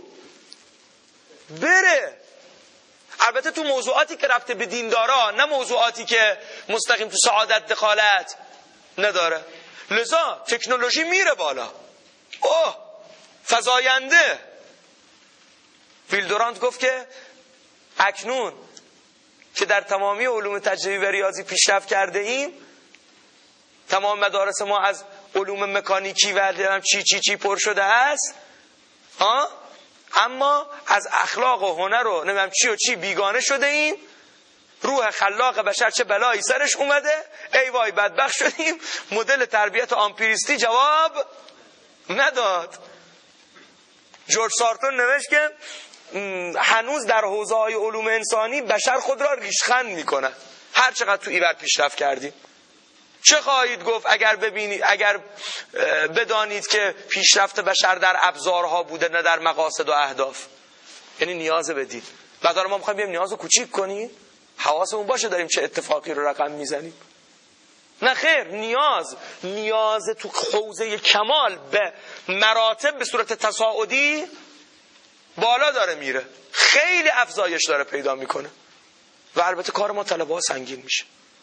بره. البته تو موضوعاتی که ربط به دین داره، نه موضوعاتی که مستقیم تو سعادت دخالت نداره. لذا تکنولوژی میره بالا، اوه فزاینده. ویلدورانت گفت که اکنون که در تمامی علوم تجربی و ریاضی پیشرفت کرده ایم، تمام مدارس ما از علوم مکانیکی و دیدم چی چی چی پر شده است ها، اما از اخلاق و هنر و نمیدونم چی و چی بیگانه شده ایم. روح خلاق بشر چه بلایی سرش اومده، ای وای بدبخت شدیم. مدل تربیت آمپیریستی جواب نداد. جورج سارتون نوشت که هنوز در حوزه‌های علوم انسانی بشر خود را ریشخند میکنه هر چقدر تو ایور پیشرفت کردیم. چه خواهید گفت اگر ببینید، اگر بدانید که پیشرفت بشر در ابزارها بوده نه در مقاصد و اهداف. یعنی نیاز بدید. بعد ما میخوایم بیم نیازو کوچیک کنیم، حواسمون باشه داریم چه اتفاقی رو رقم میزنیم. نه خیر، نیاز نیاز تو حوزه کمال به مراتب به صورت تصاعدی بالا داره میره، خیلی افزایش داره پیدا میکنه و البته کار ما طلبه‌ها سنگین میشه.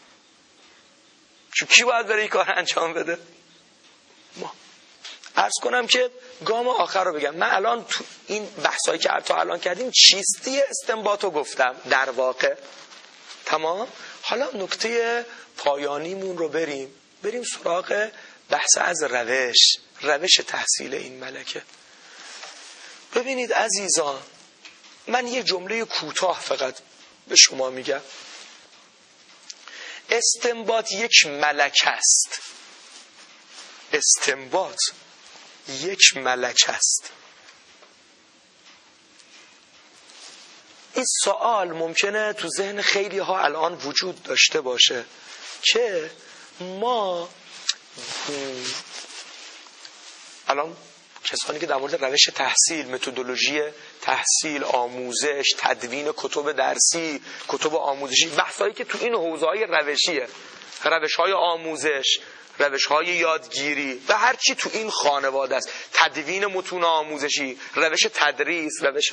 چون کی باید بره این کار انجام بده؟ ما. عرض کنم که گام آخر رو بگم. من الان تو این بحثایی که تا الان کردیم چیستی استنباطو گفتم در واقع. تمام. حالا نکته پایانیمون رو بریم بریم سراغ بحث از روش روش تحصیل این ملکه. ببینید عزیزان، من یه جمله کوتاه فقط به شما میگم. استنباط یک ملکه است. استنباط یک ملکه است. این سوال ممکنه تو ذهن خیلی ها الان وجود داشته باشه که ما الان کسانی که در مورد روش تحصیل، متدولوژی تحصیل، آموزش، تدوین کتب درسی، کتب آموزشی، بحثایی که تو این حوزه‌های روشیه، روش‌های آموزش، روش‌های یادگیری و هر چی تو این خانواده است، تدوین متون آموزشی، روش تدریس، روش،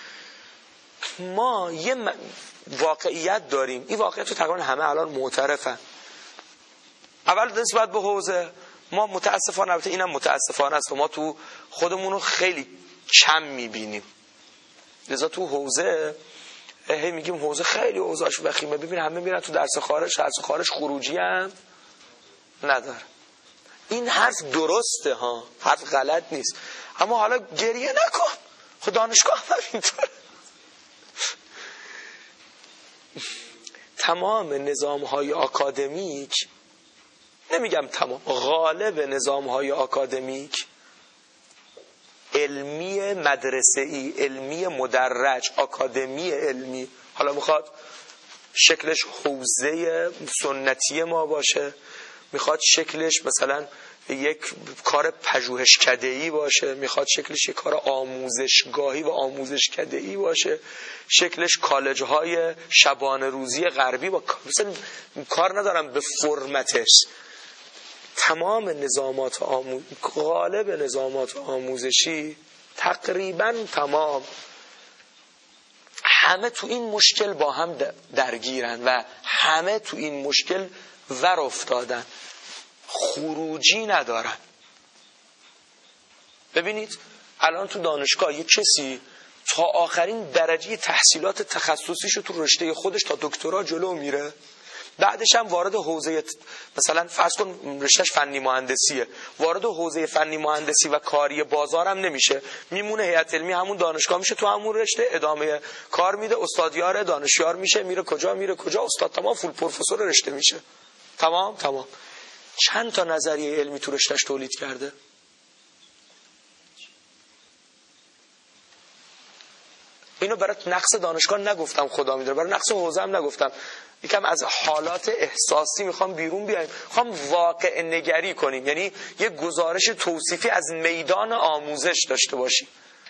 ما یه واقعیت داریم. این واقعیت رو تقریبا همه الان معترفن. اول نسبت به حوزه ما متاسفانه، البته اینم متاسفانه است، ما تو خودمون رو خیلی کم میبینیم. لذا تو حوزه هی میگیم حوزه خیلی حوزه‌اش وخیمه. ببین همه میرن تو درس خارج، درس خارج خروجی هم نداره. این حرف درسته ها، حرف غلط نیست، اما حالا گریه نکن، خود دانشگاه هم اینطوره. تمام نظام‌های آکادمیک، نمیگم تمام، غالب نظام‌های آکادمیک علمی مدرسه‌ای، علمی مدرج، آکادمی علمی، حالا میخواد شکلش حوزه سنتی ما باشه، میخواد شکلش مثلا یک کار پژوهشکده‌ای باشه، میخواد شکلش یک کار آموزشگاهی و آموزشکده‌ای باشه، شکلش کالج‌های شبانه روزی غربی با مثلا کار ندارم به فرمتش. تمام نظامات آموز... غالب نظامات آموزشی تقریبا تمام همه تو این مشکل با هم درگیرن و همه تو این مشکل ور افتادن، خروجی ندارن. ببینید الان تو دانشگاه یک کسی تا آخرین درجه تحصیلات تخصصیشو تو رشته خودش تا دکترا جلو میره، بعدش هم وارد حوزه، مثلا فرض کن رشتهش فنی مهندسیه، وارد حوزه فنی مهندسی و کاری بازارم نمیشه، میمونه هیئت علمی همون دانشگاه میشه، تو همون رشته ادامه کار میده، استادیار دانشیار میشه، میره کجا میره کجا، استاد تمام، فول پروفسور رشته میشه، تمام تمام. چند تا نظریه علمی تو رشتهش تولید کرده؟ اینو برای نقص دانشگاه نگفتم، خدا میدونه، برای نقص حوزه هم نگفتم. یکم از حالات احساسی میخوام بیرون بیایم، میخوام واقع نگری کنیم، یعنی یه گزارش توصیفی از میدان آموزش داشته باشیم.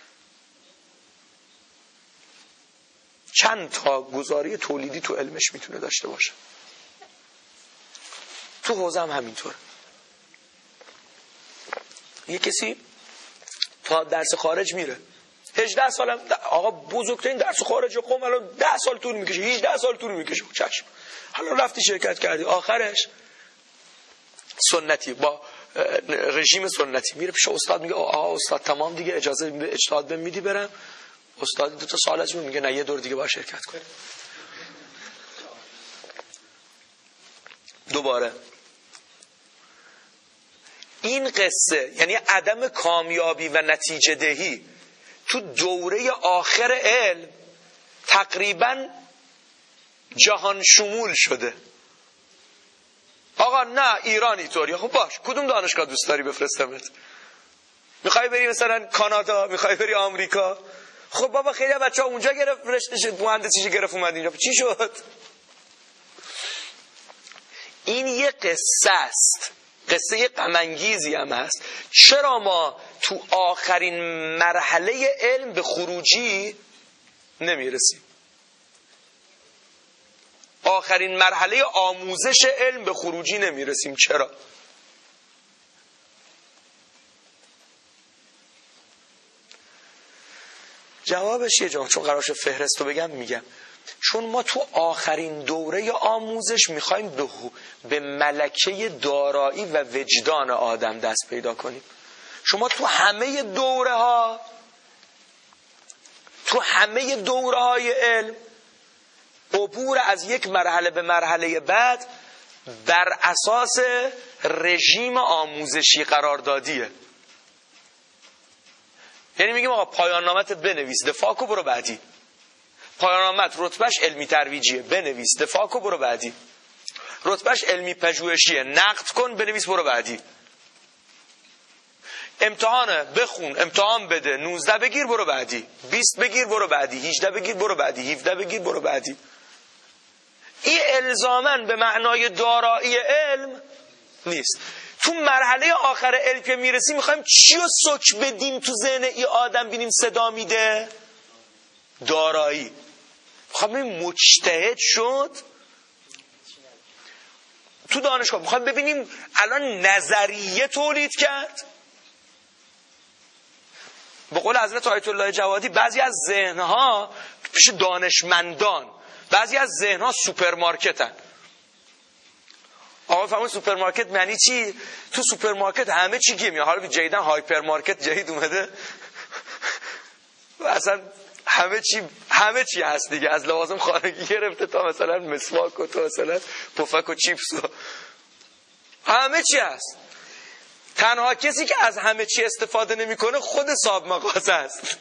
چند تا گزاره تولیدی تو علمش میتونه داشته باشه، تو حوزه هم همینطور. یه کسی تا درس خارج میره، هجده سالم آقا بزرگترین درس خارج قم الان ده سال طول میکشه، هجده سال طول میکشه، چشم حالا رفتی شرکت کردی، آخرش سنتی با رژیم سنتی میره پیش استاد، میگه آقا استاد تمام دیگه اجازه اجتهاد بهم میدی برم؟ استاد دو تا سال از میگه نه یه دور دیگه باید شرکت کنی. دوباره این قصه یعنی عدم کامیابی و نتیجه دهی تو دوره آخر علم تقریبا جهان شمول شده. آقا نه ایران اینطوریه، خب باش کدوم دانشگاه دوست داری بفرستمت؟ میخوای بری مثلا کانادا، میخوای بری آمریکا؟ خب بابا خیلی بچه‌ها اونجا گرفت رشتهش مهندسیش گرفت اومد اینجا، چی شد؟ این یه قصه است، قصه غم انگیزی هم هست. چرا ما تو آخرین مرحله علم به خروجی نمیرسیم؟ آخرین مرحله آموزش علم به خروجی نمیرسیم، چرا؟ جوابش یه جا، چون قرارش فهرستو بگم میگم، چون ما تو آخرین دوره آموزش میخوایم به, به ملکه دارایی و وجدان آدم دست پیدا کنیم. شما تو همه دوره ها تو همه دوره های علم عبور از یک مرحله به مرحله بعد بر اساس رژیم آموزشی قراردادیه. یعنی میگیم آقا پایان نامت بنویس، دفاع کو، برو بعدی. پایان نامت رتبهش علمی ترویجیه، بنویس، دفاع کو، برو بعدی. رتبهش علمی پژوهشیه، نقد کن بنویس برو بعدی. امتحانه بخون، امتحان بده، نوزده بگیر برو بعدی، بیست بگیر برو بعدی، هجده بگیر برو بعدی، هفده بگیر برو بعدی. این الزاماً به معنای دارایی علم نیست. تو مرحله آخر علم که میرسیم میخوایم چی رو سک بدیم تو ذهن این آدم بینیم صدا میده؟ دارایی. میخوایم ببینیم مجتهد شد تو دانشگاه، میخوایم ببینیم الان نظریه تولید کرد. به قول حضرت آیت الله جوادی بعضی از ذهنها پیش دانشمندان، بعضی از ذهنها سوپرمارکتن. آقا فهمون سوپرمارکت معنی چی؟ تو سوپرمارکت همه چی گیه میاد. حالا جدیدن هایپرمارکت جدید اومده و اصلا همه چی همه چی هست دیگه، از لوازم خانگی گرفته تا مثلا مسواک و تا مثلا پفک و چیپس و همه چی هست. تنها کسی که از همه چی استفاده نمیکنه خود صاحب مغازه است.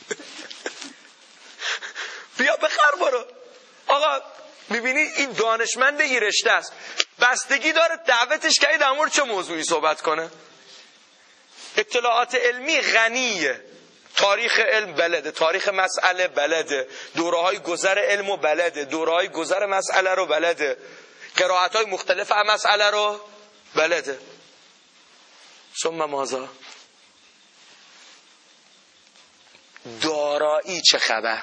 بیا بخر برو. آقا میبینی این دانشمند این رشته است، بستگی داره دعوتش کردی در مورد چه موضوعی صحبت کنه. اطلاعات علمی غنیه، تاریخ علم بلده، تاریخ مسئله بلده، دوره‌های گذر علم رو بلده، دوره‌های گذر مسئله رو بلده، قرائت‌های مختلف از مسئله رو بلده. ثم ماذا؟ دارایی چه خبر؟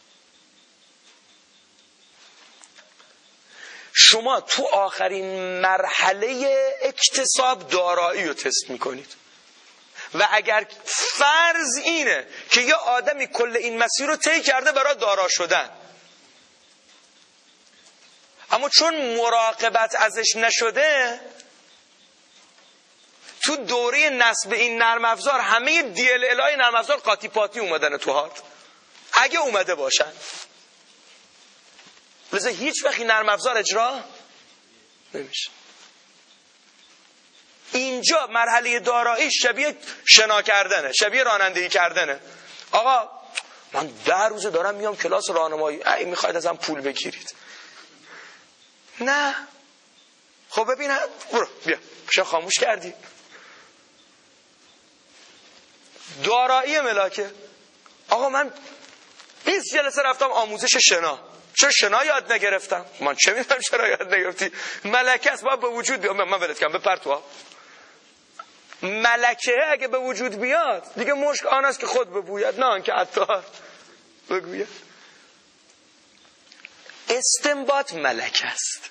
شما تو آخرین مرحله اکتساب دارایی رو تست میکنید و اگر فرض اینه که یه آدمی کل این مسیر رو طی کرده برای دارا شدن، اما چون مراقبت ازش نشده، تو دوره نصب این نرم افزار همه دی ال ال های نرم افزار قاطی پاتی اومدن تو هارد، اگه اومده باشن، لذا هیچ وقتی نرم افزار اجرا نمیشه. اینجا مرحله دارایی شبیه شنا کردنه، شبیه رانندگی کردنه. آقا من ده روزه دارم میام کلاس راهنمایی، ای میخواید ازم پول بگیرید؟ نه. خب ببین برو بیا شو خاموش کردی. دارایی ملاکه. آقا من بیست جلسه رفتم آموزش شنا، چرا شنا یاد نگرفتم؟ من چه میدونم چرا یاد نگرفتی؟ ملکه است باید به وجود بیاد. من ولت کنم بپر تو. ملکه اگه به وجود بیاد دیگه مشک آن است که خود ببوید، نه آن که عطار بگوید. استنباط ملکه است.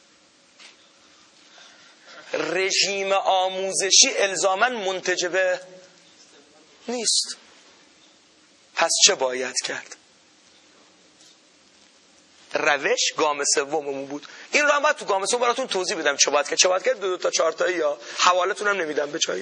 رژیم آموزشی الزاماً منتجبه نیست. پس چه باید کرد؟ روش گام سوممون بود. این رو هم باید تو گام سوم براتون توضیح بدم چه باید کرد. چه باید کرد؟ دو دو تا چهار تایی یا حوالتون هم نمیدم به چای.